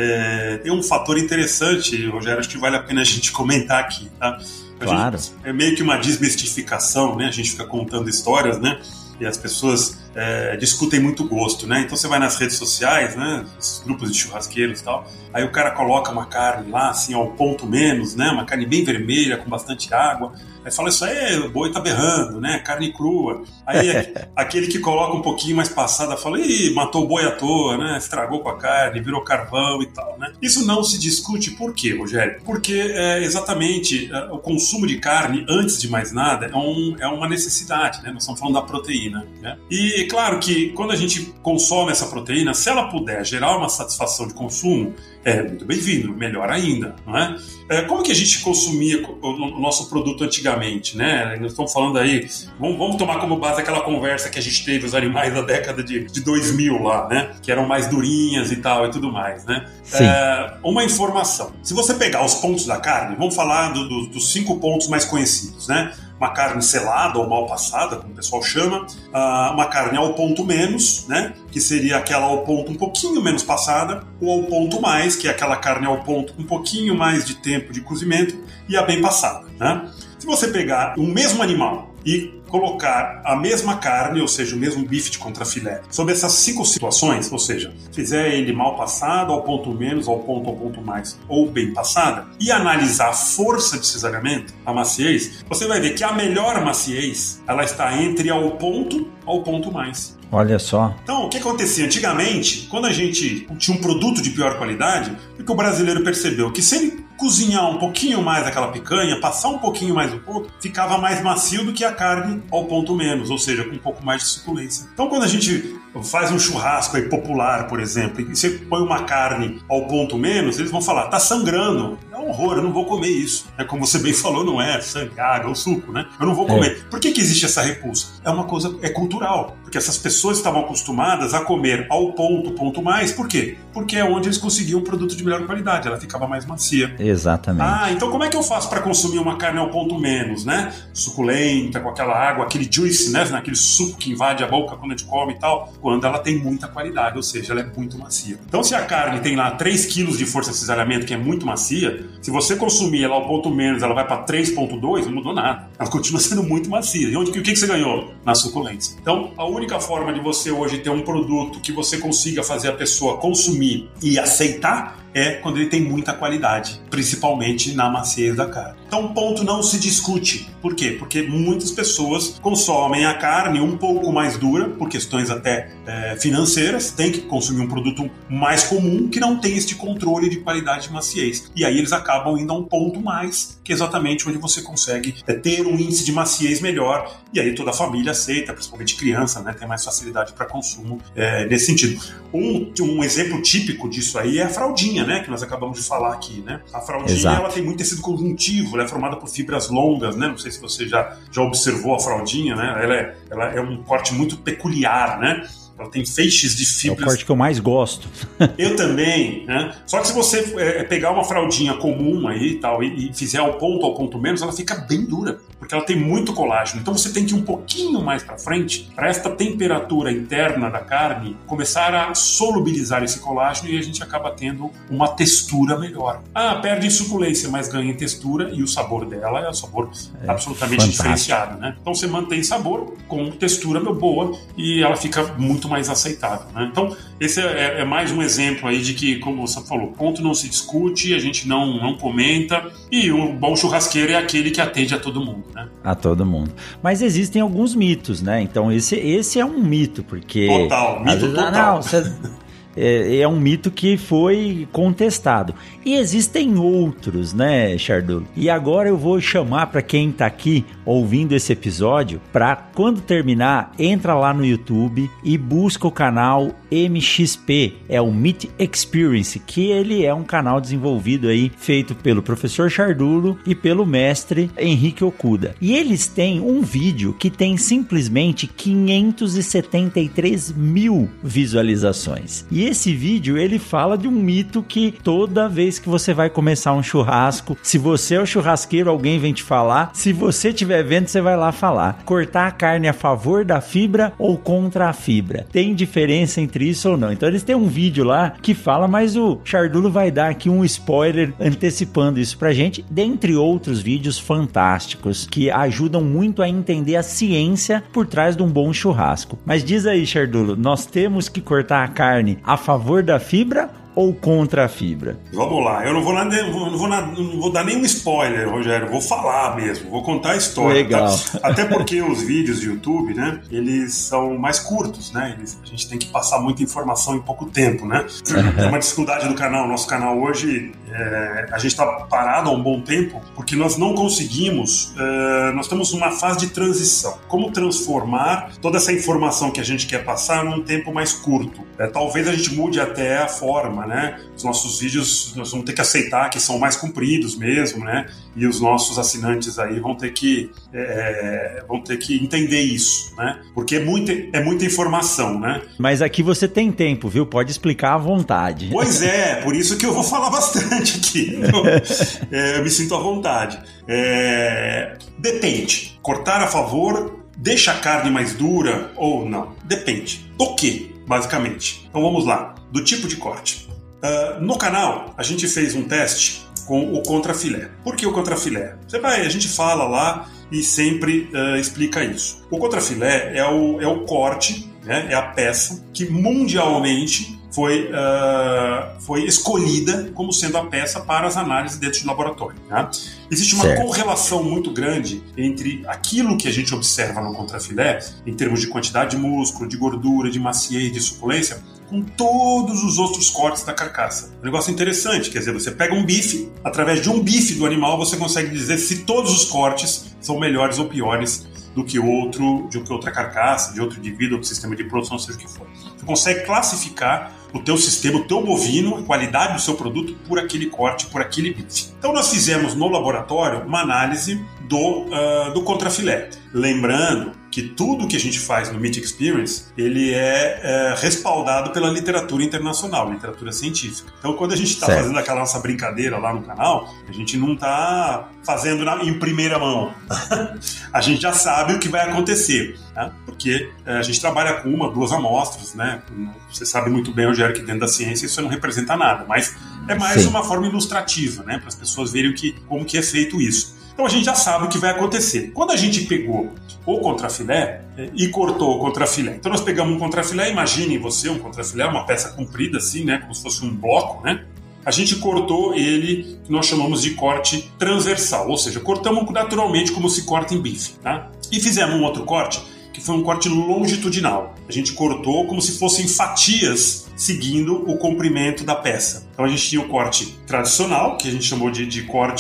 É, tem um fator interessante, Rogério, acho que vale a pena a gente comentar aqui, tá? A claro. Gente, é meio que uma desmistificação, né? A gente fica contando histórias, né? E as pessoas é, discutem muito gosto, né? Então você vai nas redes sociais, né? Os grupos de churrasqueiros e tal, aí o cara coloca uma carne lá, assim, ao ponto menos, né? Uma carne bem vermelha, com bastante água. Aí fala, isso aí, o boi tá berrando, né? Carne crua. Aí aquele que coloca um pouquinho mais passada fala, ih, matou o boi à toa, né? Estragou com a carne, virou carvão e tal, né? Isso não se discute por quê, Rogério? Porque é, exatamente é, o consumo de carne, antes de mais nada, é, um, é uma necessidade, né? Nós estamos falando da proteína, né? E claro que quando a gente consome essa proteína, se ela puder gerar uma satisfação de consumo, é muito bem-vindo, melhor ainda, não é? É, como que a gente consumia o, o nosso produto antigamente, né? Nós estamos falando aí, vamos, vamos tomar como base aquela conversa que a gente teve, os animais da década de, de dois mil lá, né? Que eram mais durinhas e tal e tudo mais, né? É, uma informação, se você pegar os pontos da carne, vamos falar do, do, dos cinco pontos mais conhecidos, né? Uma carne selada ou mal passada, como o pessoal chama, uma carne ao ponto menos, né, que seria aquela ao ponto um pouquinho menos passada, ou ao ponto mais, que é aquela carne ao ponto com um pouquinho mais de tempo de cozimento, e a bem passada, né? Se você pegar o mesmo animal e colocar a mesma carne, ou seja, o mesmo bife de contrafilé, sobre essas cinco situações, ou seja, fizer ele mal passado, ao ponto menos, ao ponto, ao ponto mais, ou bem passada, e analisar a força de cisalhamento, a maciez, você vai ver que a melhor maciez, ela está entre ao ponto ao ponto mais. Olha só. Então, o que acontecia? Antigamente, quando a gente tinha um produto de pior qualidade, o que o brasileiro percebeu? Que se ele cozinhar um pouquinho mais aquela picanha, passar um pouquinho mais o ponto, ficava mais macio do que a carne ao ponto menos, ou seja, com um pouco mais de suculência. Então, quando a gente faz um churrasco aí popular, por exemplo, e você põe uma carne ao ponto menos, eles vão falar, tá sangrando. É um horror, eu não vou comer isso. É como você bem falou, não é sangue, água, o suco, né? Eu não vou comer. É. Por que que existe essa repulsa? É uma coisa, é cultural, porque essas pessoas estavam acostumadas a comer ao ponto, ponto mais, por quê? Porque é onde eles conseguiam um produto de melhor qualidade, ela ficava mais macia. Exatamente. Ah, então como é que eu faço para consumir uma carne ao ponto menos, né? Suculenta, com aquela água, aquele juice, né? Aquele suco que invade a boca quando a gente come e tal, quando ela tem muita qualidade, ou seja, ela é muito macia. Então, se a carne tem lá três quilos de força de cisalhamento, que é muito macia, se você consumir ela ao ponto menos, ela vai para três ponto dois, não mudou nada. Ela continua sendo muito macia. E onde, o que, que você ganhou? Na suculência. Então, a única forma de você hoje ter um produto que você consiga fazer a pessoa consumir e aceitar é quando ele tem muita qualidade, principalmente na maciez da carne. Então, o ponto não se discute. Por quê? Porque muitas pessoas consomem a carne um pouco mais dura, por questões até é, financeiras, tem que consumir um produto mais comum que não tem este controle de qualidade de maciez. E aí eles acabam indo a um ponto mais, que é exatamente onde você consegue é, ter um índice de maciez melhor, e aí toda a família aceita, principalmente criança, né, tem mais facilidade para consumo é, nesse sentido. Um, um exemplo típico disso aí é a fraldinha, né, que nós acabamos de falar aqui, né? A fraldinha, Exato. Ela tem muito tecido conjuntivo, ela é formada por fibras longas, né? Não sei se você já, já observou a fraldinha, né? Ela é, ela é um corte muito peculiar, né? ela tem feixes de fibras. É o corte que eu mais gosto. Eu também, né? Só que se você é, pegar uma fraldinha comum aí e tal, e, e fizer ao ponto, ao ponto menos, ela fica bem dura, porque ela tem muito colágeno. Então você tem que ir um pouquinho mais para frente, para esta temperatura interna da carne começar a solubilizar esse colágeno e a gente acaba tendo uma textura melhor. Ah, perde em suculência, mas ganha em textura e o sabor dela é um sabor é, absolutamente fantástico. Diferenciado, né? Então você mantém sabor com textura boa e ela fica muito mais aceitável, né? Então esse é, é mais um exemplo aí de que, como você falou, ponto não se discute, a gente não, não comenta, e um bom churrasqueiro é aquele que atende a todo mundo, né? A todo mundo. Mas existem alguns mitos, né? Então esse, esse é um mito, porque... Total, mito vezes, total. Ah, não, você... É, é um mito que foi contestado. E existem outros, né, Chardulo? E agora eu vou chamar para quem tá aqui ouvindo esse episódio, para quando terminar, entra lá no YouTube e busca o canal M X P, é o Meat Experience, que ele é um canal desenvolvido aí, feito pelo professor Chardulo e pelo mestre Henrique Okuda. E eles têm um vídeo que tem simplesmente quinhentos e setenta e três mil visualizações. E esse vídeo, ele fala de um mito que toda vez que você vai começar um churrasco, se você é o churrasqueiro, alguém vem te falar, se você estiver vendo, você vai lá falar. Cortar a carne a favor da fibra ou contra a fibra? Tem diferença entre isso ou não? Então eles têm um vídeo lá que fala, mas o Chardulo vai dar aqui um spoiler antecipando isso pra gente, dentre outros vídeos fantásticos que ajudam muito a entender a ciência por trás de um bom churrasco. Mas diz aí, Chardulo, nós temos que cortar a carne a favor da fibra ou contra a fibra? Vamos lá, eu não vou, na, não vou, na, não vou dar nenhum spoiler, Rogério, vou falar mesmo, vou contar a história. Legal. Tá? Até porque os vídeos do YouTube, né, eles são mais curtos, né, eles, a gente tem que passar muita informação em pouco tempo, né. É uma dificuldade do canal, nosso canal hoje, é, a gente está parado há um bom tempo, porque nós não conseguimos, é, nós estamos numa fase de transição. Como transformar toda essa informação que a gente quer passar num tempo mais curto? É, talvez a gente mude até a forma, né? Os nossos vídeos, nós vamos ter que aceitar que são mais compridos mesmo, né? E os nossos assinantes aí vão ter que, é, vão ter que entender isso, né? Porque é muita, é muita informação, né? Mas aqui você tem tempo, viu? Pode explicar à vontade. Pois é, por isso que eu vou falar bastante aqui. Eu, é, eu me sinto à vontade. É, depende. Cortar a favor deixa a carne mais dura ou não? Depende. Do quê, basicamente? Então vamos lá. Do tipo de corte. Uh, no canal, a gente fez um teste com o contrafilé. Por que o contrafilé? Você vai, a gente fala lá e sempre uh, explica isso. O contrafilé é o, é o corte, né, é a peça que mundialmente foi, uh, foi escolhida como sendo a peça para as análises dentro do laboratório. Né? Existe uma certo. correlação muito grande entre aquilo que a gente observa no contrafilé, em termos de quantidade de músculo, de gordura, de maciez, de suculência, com todos os outros cortes da carcaça. Um negócio interessante, quer dizer, você pega um bife, através de um bife do animal, você consegue dizer se todos os cortes são melhores ou piores do que outro, de outra carcaça, de outro indivíduo, outro sistema de produção, seja o que for. Você consegue classificar o teu sistema, o teu bovino, a qualidade do seu produto por aquele corte, por aquele bife. Então nós fizemos no laboratório uma análise do, uh, do contrafilé. Lembrando que tudo que a gente faz no Meat Experience, ele é, é respaldado pela literatura internacional, literatura científica. Então, quando a gente está fazendo aquela nossa brincadeira lá no canal, a gente não está fazendo na, em primeira mão. A gente já sabe o que vai acontecer, né? Porque é, a gente trabalha com uma, duas amostras, né? Você sabe muito bem, Rogério, que dentro da ciência isso não representa nada, mas é mais Sim. uma forma ilustrativa, né? Para as pessoas verem o que, como que é feito isso. Então a gente já sabe o que vai acontecer. Quando a gente pegou o contrafilé e cortou o contrafilé, então nós pegamos um contrafilé, imaginem você, um contrafilé, uma peça comprida assim, né, como se fosse um bloco, né? A gente cortou ele, que nós chamamos de corte transversal, ou seja, cortamos naturalmente como se corta em bife, tá? E fizemos um outro corte, que foi um corte longitudinal. A gente cortou como se fossem fatias seguindo o comprimento da peça. Então a gente tinha o corte tradicional, que a gente chamou de, de corte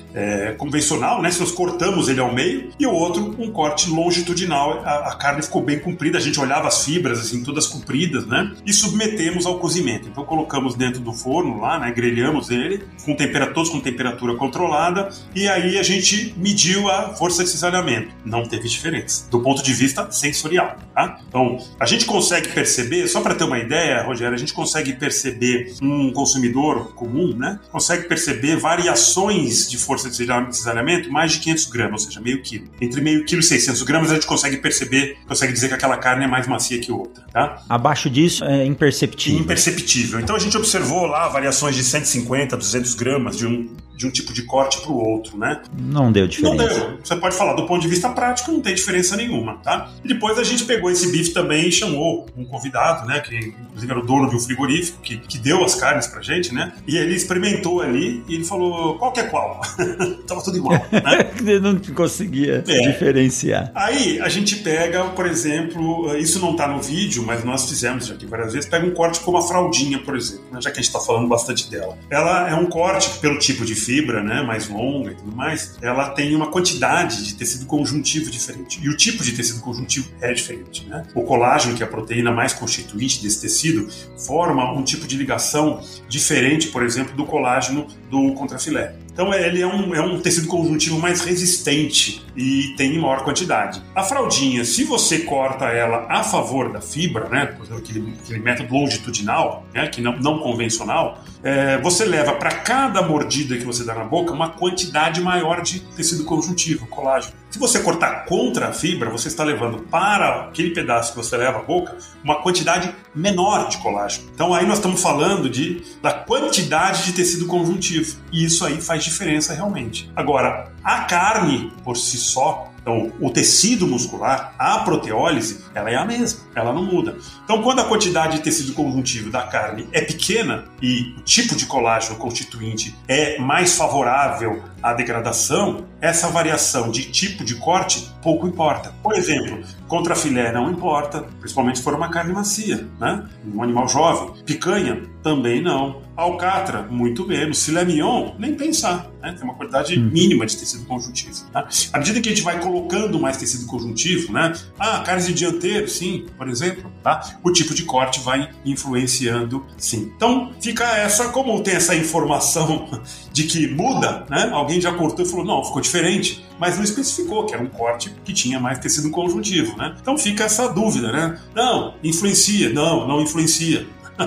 é, convencional, né? Se nós cortamos ele ao meio, e o outro um corte longitudinal. A, a carne ficou bem comprida, a gente olhava as fibras assim, todas compridas, né? E submetemos ao cozimento. Então colocamos dentro do forno lá, né? Grelhamos ele, com temperatura, todos com temperatura controlada, e aí a gente mediu a força de cisalhamento. Não teve diferença, do ponto de vista sensorial, tá? Então, a gente consegue perceber, só para ter uma ideia, Rogério, a gente consegue perceber um consumidor comum, né? Consegue perceber variações de força de cisalhamento mais de quinhentos gramas, ou seja, meio quilo. Entre meio quilo e seiscentos gramas a gente consegue perceber, consegue dizer que aquela carne é mais macia que outra, tá? Abaixo disso é imperceptível. Imperceptível. Então a gente observou lá variações de cento e cinquenta, duzentos gramas de um, de um tipo de corte para o outro, né? Não deu diferença. Não deu. Você pode falar, do ponto de vista prático, não tem diferença nenhuma, tá? E depois a gente pegou esse bife também e chamou um convidado, né? Que inclusive era o dono de um frigorífico, que, que deu as carnes pra gente, né? E ele experimentou ali e ele falou, qual que é qual? Tava tudo igual, né? Ele não conseguia é. diferenciar. Aí a gente pega, por exemplo, isso não tá no vídeo, mas nós fizemos já aqui várias vezes, pega um corte como a fraldinha, por exemplo, né? Já que a gente tá falando bastante dela. Ela é um corte que, pelo tipo de fibra, né? Mais longa e tudo mais, ela tem uma quantidade de tecido conjuntivo diferente. E o tipo de tecido conjuntivo é diferente, né? O colágeno, que é a proteína mais constituinte desse tecido, forma um tipo de ligação diferente, por exemplo, do colágeno do contrafilé. Então ele é um, é um tecido conjuntivo mais resistente e tem em maior quantidade. A fraldinha, se você corta ela a favor da fibra, né, por exemplo, aquele, aquele método longitudinal, né, que não, não convencional, é, você leva para cada mordida que você dá na boca uma quantidade maior de tecido conjuntivo, colágeno. Se você cortar contra a fibra, você está levando para aquele pedaço que você leva à boca uma quantidade menor de colágeno. Então aí nós estamos falando de, da quantidade de tecido conjuntivo. E isso aí faz diferença realmente. Agora, a carne por si só, então, o tecido muscular, a proteólise, ela é a mesma, ela não muda. Então, quando a quantidade de tecido conjuntivo da carne é pequena e o tipo de colágeno constituinte é mais favorável à degradação, essa variação de tipo de corte pouco importa. Por exemplo, contrafilé não importa, principalmente se for uma carne macia, né? Um animal jovem. Picanha, também não. Alcatra, muito menos. Filé mignon, nem pensar, né? Tem uma quantidade hum. mínima de tecido conjuntivo, né? À medida que a gente vai colocando mais tecido conjuntivo, né? Ah, carnes de dianteiro, sim, por exemplo, tá? O tipo de corte vai influenciando, sim. Então, fica essa, como tem essa informação de que muda, né? Alguém já cortou e falou, não, ficou diferente, mas não especificou que era um corte que tinha mais tecido conjuntivo, né? Então fica essa dúvida, né? Não, influencia, não, não influencia.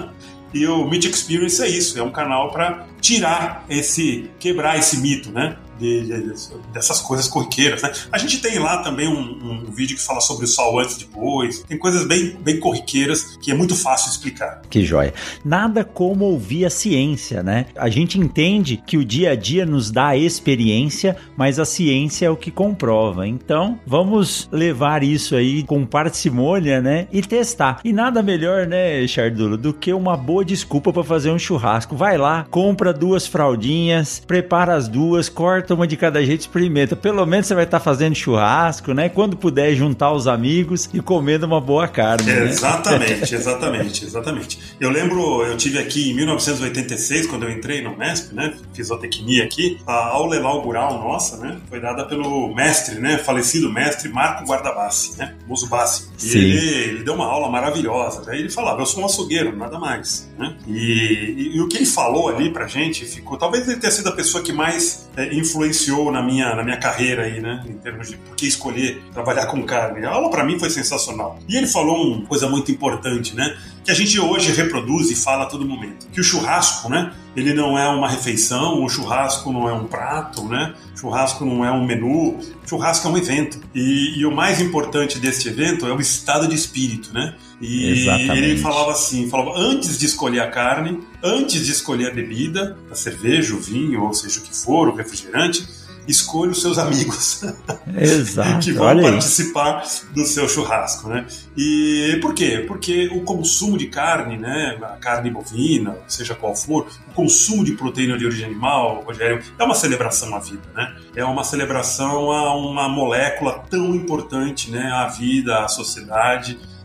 E o Meat Experience é isso, é um canal para tirar esse, quebrar esse mito, né? De, de, dessas coisas corriqueiras, né? A gente tem lá também um, um vídeo que fala sobre o sal antes e depois, tem coisas bem, bem corriqueiras que é muito fácil explicar. Que joia. Nada como ouvir a ciência, né? A gente entende que o dia a dia nos dá a experiência, mas a ciência é o que comprova. Então, vamos levar isso aí com parcimônia, né? E testar. E nada melhor, né, Chardulo, do que uma boa desculpa para fazer um churrasco. Vai lá, compra duas fraldinhas, prepara as duas, corta uma de cada jeito, experimenta. Pelo menos você vai estar fazendo churrasco, né? Quando puder juntar os amigos e comendo uma boa carne. Né? Exatamente, exatamente, exatamente. Eu lembro, eu tive aqui em mil novecentos e oitenta e seis, quando eu entrei no Mesp, né? Fiz zootecnia aqui. A aula inaugural nossa, né? Foi dada pelo mestre, né? Falecido mestre Marco Guardabassi, né? Muso Bassi. E ele, ele deu uma aula maravilhosa. Daí ele falava, eu sou um açougueiro, nada mais. Né? E, e, e o que ele falou ali pra gente ficou... Talvez ele tenha sido a pessoa que mais é, influenciou na minha, na minha carreira aí, né? Em termos de por que escolher trabalhar com carne. A aula pra mim foi sensacional. E ele falou uma coisa muito importante, né? Que a gente hoje reproduz e fala a todo momento. Que o churrasco, né? Ele não é uma refeição, o churrasco não é um prato, né? O churrasco não é um menu, o churrasco é um evento. E, e o mais importante deste evento é o estado de espírito, né? E Exatamente. Ele falava assim, falava, antes de escolher a carne, antes de escolher a bebida, a cerveja, o vinho, ou seja o que for, o refrigerante, escolha os seus amigos Exato. que vão Olha participar aí. do seu churrasco, né? E por quê? Porque o consumo de carne, né, a carne bovina, seja qual for, o consumo de proteína de origem animal, Rogério, é uma celebração à vida, né? É uma celebração a uma molécula tão importante, né, à vida, à sociedade,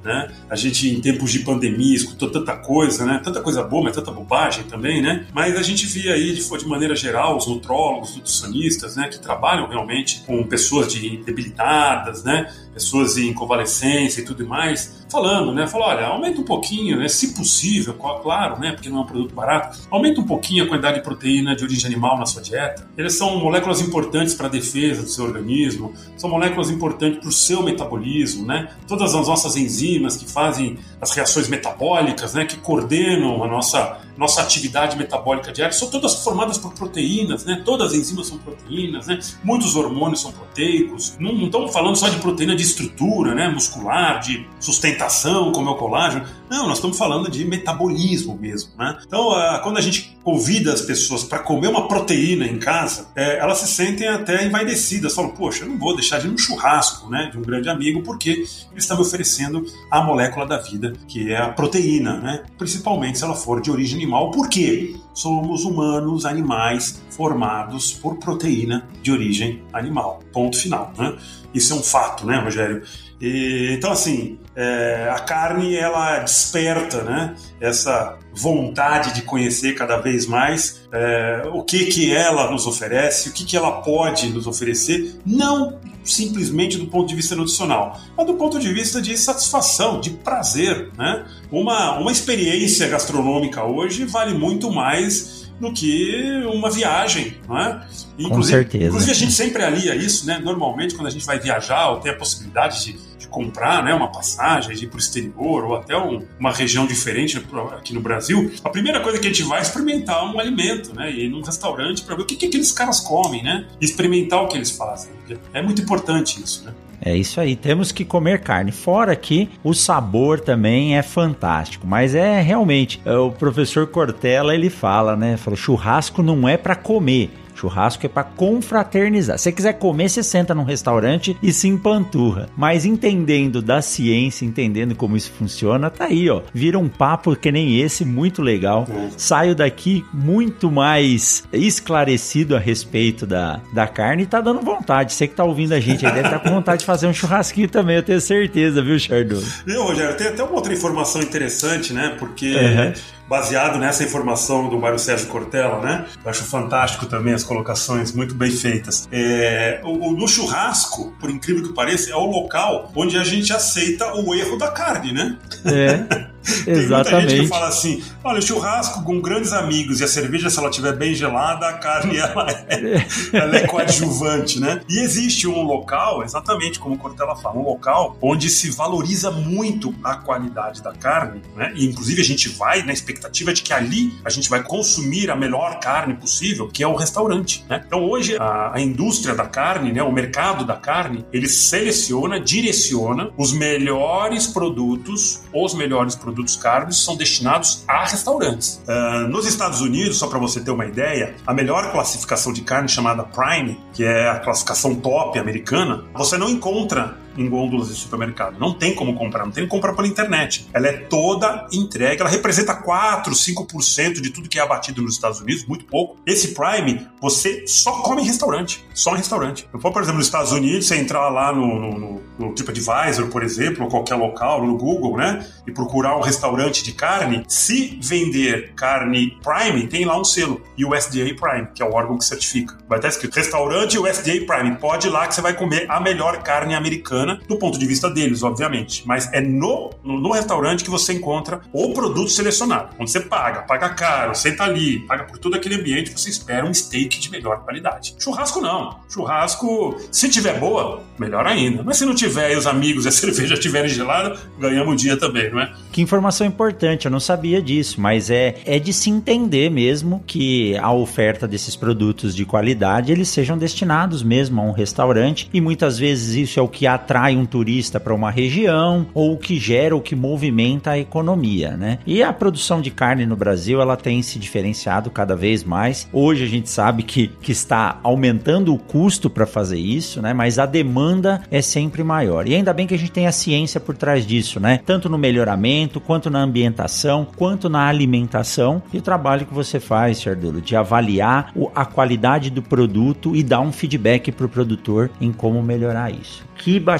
né? A gente, em tempos de pandemia, escutou tanta coisa, né? Tanta coisa boa, mas tanta bobagem também, né? Mas a gente via aí, de, de maneira geral, os nutrólogos, nutricionistas, né? Que trabalham realmente com pessoas de debilitadas, né? Pessoas em convalescência e tudo mais, falando, né? Falou, olha, aumenta um pouquinho, né? Se possível, claro, né? Porque não é um produto barato, aumenta um pouquinho a quantidade de proteína de origem animal na sua dieta. Eles são moléculas importantes para a defesa do seu organismo, são moléculas importantes para o seu metabolismo, né? Todas as nossas enzimas que fazem as reações metabólicas, né? Que coordenam a nossa, nossa atividade metabólica diária, são todas formadas por proteínas, né? Todas as enzimas são proteínas, né? Muitos hormônios são proteicos. Não, não estamos falando só de proteína de estrutura, né? Muscular, de sustentação, como é o colágeno. Não, nós estamos falando de metabolismo mesmo, né? Então, uh, quando a gente convida as pessoas para comer uma proteína em casa, é, elas se sentem até envaidecidas. Falam, poxa, eu não vou deixar de ir num churrasco, né, de um grande amigo, porque ele está me oferecendo a molécula da vida, que é a proteína, né? Principalmente se ela for de origem animal. Por quê? Somos humanos, animais formados por proteína de origem animal. Ponto final, né? Isso é um fato, né, Rogério? E, então, assim, é, a carne, ela desperta, né, essa vontade de conhecer cada vez mais é, o que, que ela nos oferece, o que, que ela pode nos oferecer, não simplesmente do ponto de vista nutricional, mas do ponto de vista de satisfação, de prazer, né? Uma, uma experiência gastronômica hoje vale muito mais do que uma viagem, não é? Inclusive, com certeza. Inclusive a gente sempre alia isso, né? Normalmente quando a gente vai viajar ou tem a possibilidade de, de comprar, né, uma passagem, de ir para o exterior ou até um, uma região diferente aqui no Brasil, a primeira coisa que a gente vai é experimentar um alimento, né? E ir num restaurante para ver o que, que aqueles caras comem, né? E experimentar o que eles fazem. É muito importante isso, né? É isso aí, temos que comer carne. Fora que o sabor também é fantástico, mas é realmente, o professor Cortella, ele fala, né, fala, churrasco não é para comer, churrasco é para confraternizar. Se você quiser comer, você senta num restaurante e se empanturra. Mas entendendo da ciência, entendendo como isso funciona, tá aí, ó. Vira um papo que nem esse, muito legal. Uhum. Saio daqui muito mais esclarecido a respeito da, da carne e tá dando vontade. Você que tá ouvindo a gente aí deve estar com vontade de fazer um churrasquinho também, eu tenho certeza, viu, Chardonnay? Viu, Rogério? Tem até uma outra informação interessante, né? Porque... Uhum. Baseado nessa informação do Mário Sérgio Cortella, né? Eu acho fantástico também as colocações muito bem feitas. É, o, no churrasco, por incrível que pareça, é o local onde a gente aceita o erro da carne, né? É. Tem Exatamente. Muita gente que fala assim, olha, o churrasco com grandes amigos e a cerveja, se ela estiver bem gelada, a carne ela é, ela é coadjuvante, né? E existe um local, exatamente como o Cortella fala, um local onde se valoriza muito a qualidade da carne, né? E inclusive a gente vai na expectativa de que ali a gente vai consumir a melhor carne possível, que é o restaurante, né? Então hoje a, a indústria da carne, né? O mercado da carne, ele seleciona, direciona os melhores produtos, os melhores produtos produtos carnes são destinados a restaurantes. Uh, nos Estados Unidos, só para você ter uma ideia, a melhor classificação de carne chamada Prime, que é a classificação top americana, você não encontra em gôndolas de supermercado. Não tem como comprar, não tem como comprar pela internet. Ela é toda entregue, ela representa quatro, cinco por cento de tudo que é abatido nos Estados Unidos, muito pouco. Esse Prime, você só come em restaurante, só em restaurante. Eu for, por exemplo, nos Estados Unidos, você entrar lá no, no, no, no TripAdvisor, por exemplo, ou qualquer local, no Google, né, e procurar um restaurante de carne, se vender carne Prime, tem lá um selo, U S D A Prime, que é o órgão que certifica. Vai estar escrito restaurante U S D A Prime, pode ir lá que você vai comer a melhor carne americana, do ponto de vista deles, obviamente. Mas é no, no, no restaurante que você encontra o produto selecionado, onde você paga, paga caro, senta ali, paga por todo aquele ambiente, você espera um steak de melhor qualidade. Churrasco não. Churrasco, se tiver boa, melhor ainda. Mas se não tiver e os amigos e a cerveja estiverem gelada, ganhamos o dia também, não é? Que informação importante, eu não sabia disso, mas é, é de se entender mesmo que a oferta desses produtos de qualidade, eles sejam destinados mesmo a um restaurante, e muitas vezes isso é o que atrai um turista para uma região, ou o que gera, o que movimenta a economia, né? E a produção de carne no Brasil, ela tem se diferenciado cada vez mais. Hoje a gente sabe que, que está aumentando o custo para fazer isso, né? Mas a demanda é sempre maior. E ainda bem que a gente tem a ciência por trás disso, né? Tanto no melhoramento, quanto na ambientação, quanto na alimentação. E o trabalho que você faz, Chardonnay, de avaliar a qualidade do produto e dar um feedback para o produtor em como melhorar isso. Que bate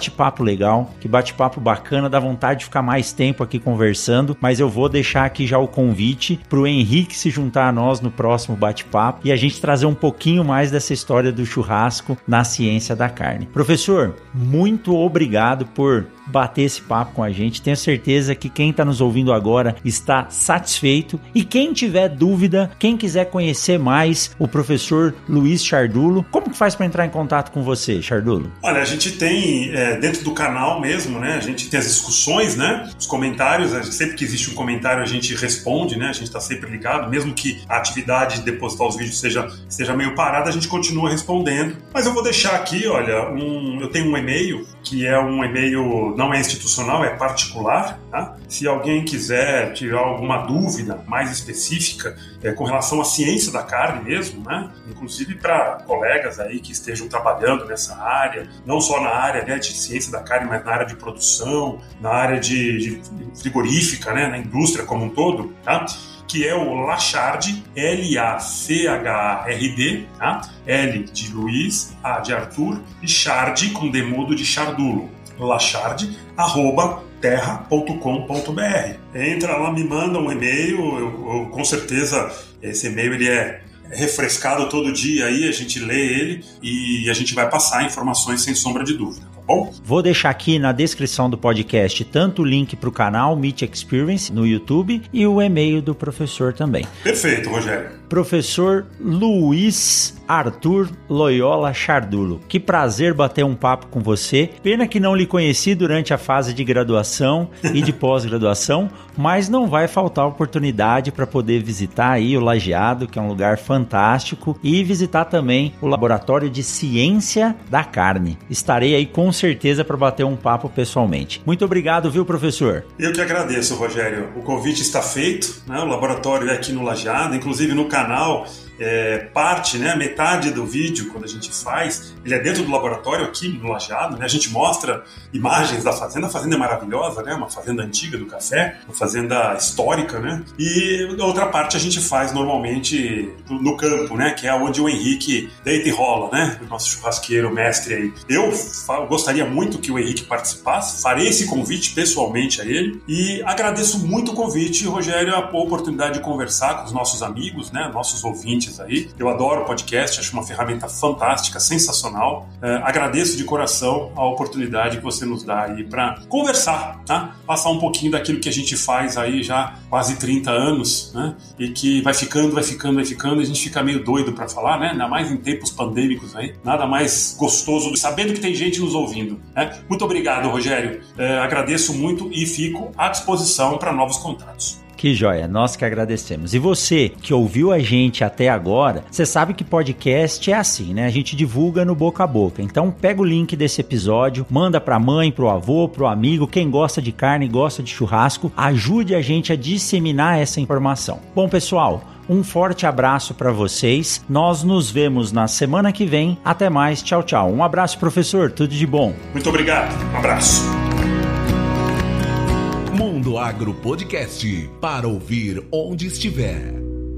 bate-papo legal, que bate-papo bacana, dá vontade de ficar mais tempo aqui conversando, mas eu vou deixar aqui já o convite pro Henrique se juntar a nós no próximo bate-papo e a gente trazer um pouquinho mais dessa história do churrasco na ciência da carne. Professor, muito obrigado por bater esse papo com a gente. Tenho certeza que quem está nos ouvindo agora está satisfeito, e quem tiver dúvida, quem quiser conhecer mais o professor Luiz Chardulo, como que faz para entrar em contato com você, Chardulo? Olha, a gente tem é, dentro do canal mesmo, né? A gente tem as discussões, né? Os comentários, sempre que existe um comentário a gente responde, né? A gente está sempre ligado, mesmo que a atividade de depositar os vídeos seja, seja meio parada, a gente continua respondendo. Mas eu vou deixar aqui, olha, um, eu tenho um e-mail, que é um e-mail, não é institucional, é particular, tá? Se alguém quiser tirar alguma dúvida mais específica é, com relação à ciência da carne mesmo, né? Inclusive para colegas aí que estejam trabalhando nessa área, não só na área, né, de ciência da carne, mas na área de produção, na área de, de frigorífica, né, na indústria como um todo, tá? Que é o Lachard, L A C H A R D, tá? L de Luiz, A de Arthur, e Chard com demudo de Chardulo. Lachard, arroba terra ponto com ponto b r. Entra lá, me manda um e-mail, eu, eu, com certeza esse e-mail ele é refrescado todo dia, aí a gente lê ele e a gente vai passar informações sem sombra de dúvida. Bom? Vou deixar aqui na descrição do podcast tanto o link para o canal Meat Experience no YouTube e o e-mail do professor também. Perfeito, Rogério. Professor Luiz Arthur Loyola Chardulo. Que prazer bater um papo com você. Pena que não lhe conheci durante a fase de graduação e de pós-graduação, mas não vai faltar oportunidade para poder visitar aí o Lajeado, que é um lugar fantástico, e visitar também o Laboratório de Ciência da Carne. Estarei aí com certeza para bater um papo pessoalmente. Muito obrigado, viu, professor? Eu que agradeço, Rogério. O convite está feito, né? O laboratório é aqui no Lajeado, inclusive no canal. É, parte, né, metade do vídeo, quando a gente faz, ele é dentro do laboratório aqui no Lajeado, né? A gente mostra imagens da fazenda. A fazenda é maravilhosa, né? Uma fazenda antiga do café, uma fazenda histórica, né? E outra parte a gente faz normalmente no campo, né? Que é onde o Henrique deita e rola, né? O nosso churrasqueiro mestre aí. Eu gostaria muito que o Henrique participasse, farei esse convite pessoalmente a ele e agradeço muito o convite, Rogério, a oportunidade de conversar com os nossos amigos, né? Nossos ouvintes aí. Eu adoro o podcast, acho uma ferramenta fantástica, sensacional. É, agradeço de coração a oportunidade que você nos dá aí para conversar, tá? Passar um pouquinho daquilo que a gente faz aí já quase trinta anos, né? E que vai ficando, vai ficando, vai ficando, e a gente fica meio doido para falar, né? Ainda mais em tempos pandêmicos aí. Nada mais gostoso, sabendo que tem gente nos ouvindo, né? Muito obrigado, Rogério. É, agradeço muito e fico à disposição para novos contatos. Que joia, nós que agradecemos. E você que ouviu a gente até agora, você sabe que podcast é assim, né? A gente divulga no boca a boca. Então pega o link desse episódio, manda pra mãe, pro avô, pro amigo, quem gosta de carne, gosta de churrasco, ajude a gente a disseminar essa informação. Bom, pessoal, um forte abraço para vocês. Nós nos vemos na semana que vem. Até mais, tchau, tchau. Um abraço, professor, tudo de bom. Muito obrigado, um abraço. Mundo Agro Podcast, para ouvir onde estiver.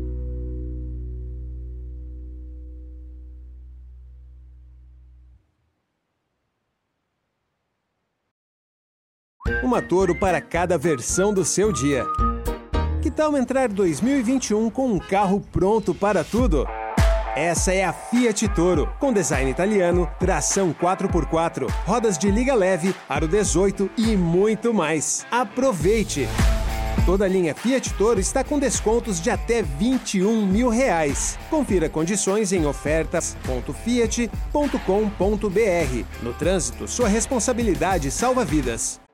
Uma Toro para cada versão do seu dia. Que tal entrar dois mil e vinte e um com um carro pronto para tudo? Essa é a Fiat Toro, com design italiano, tração quatro por quatro, rodas de liga leve, aro dezoito e muito mais. Aproveite! Toda a linha Fiat Toro está com descontos de até vinte e um mil reais. Confira condições em ofertas ponto fiat ponto com ponto b r. No trânsito, sua responsabilidade salva vidas.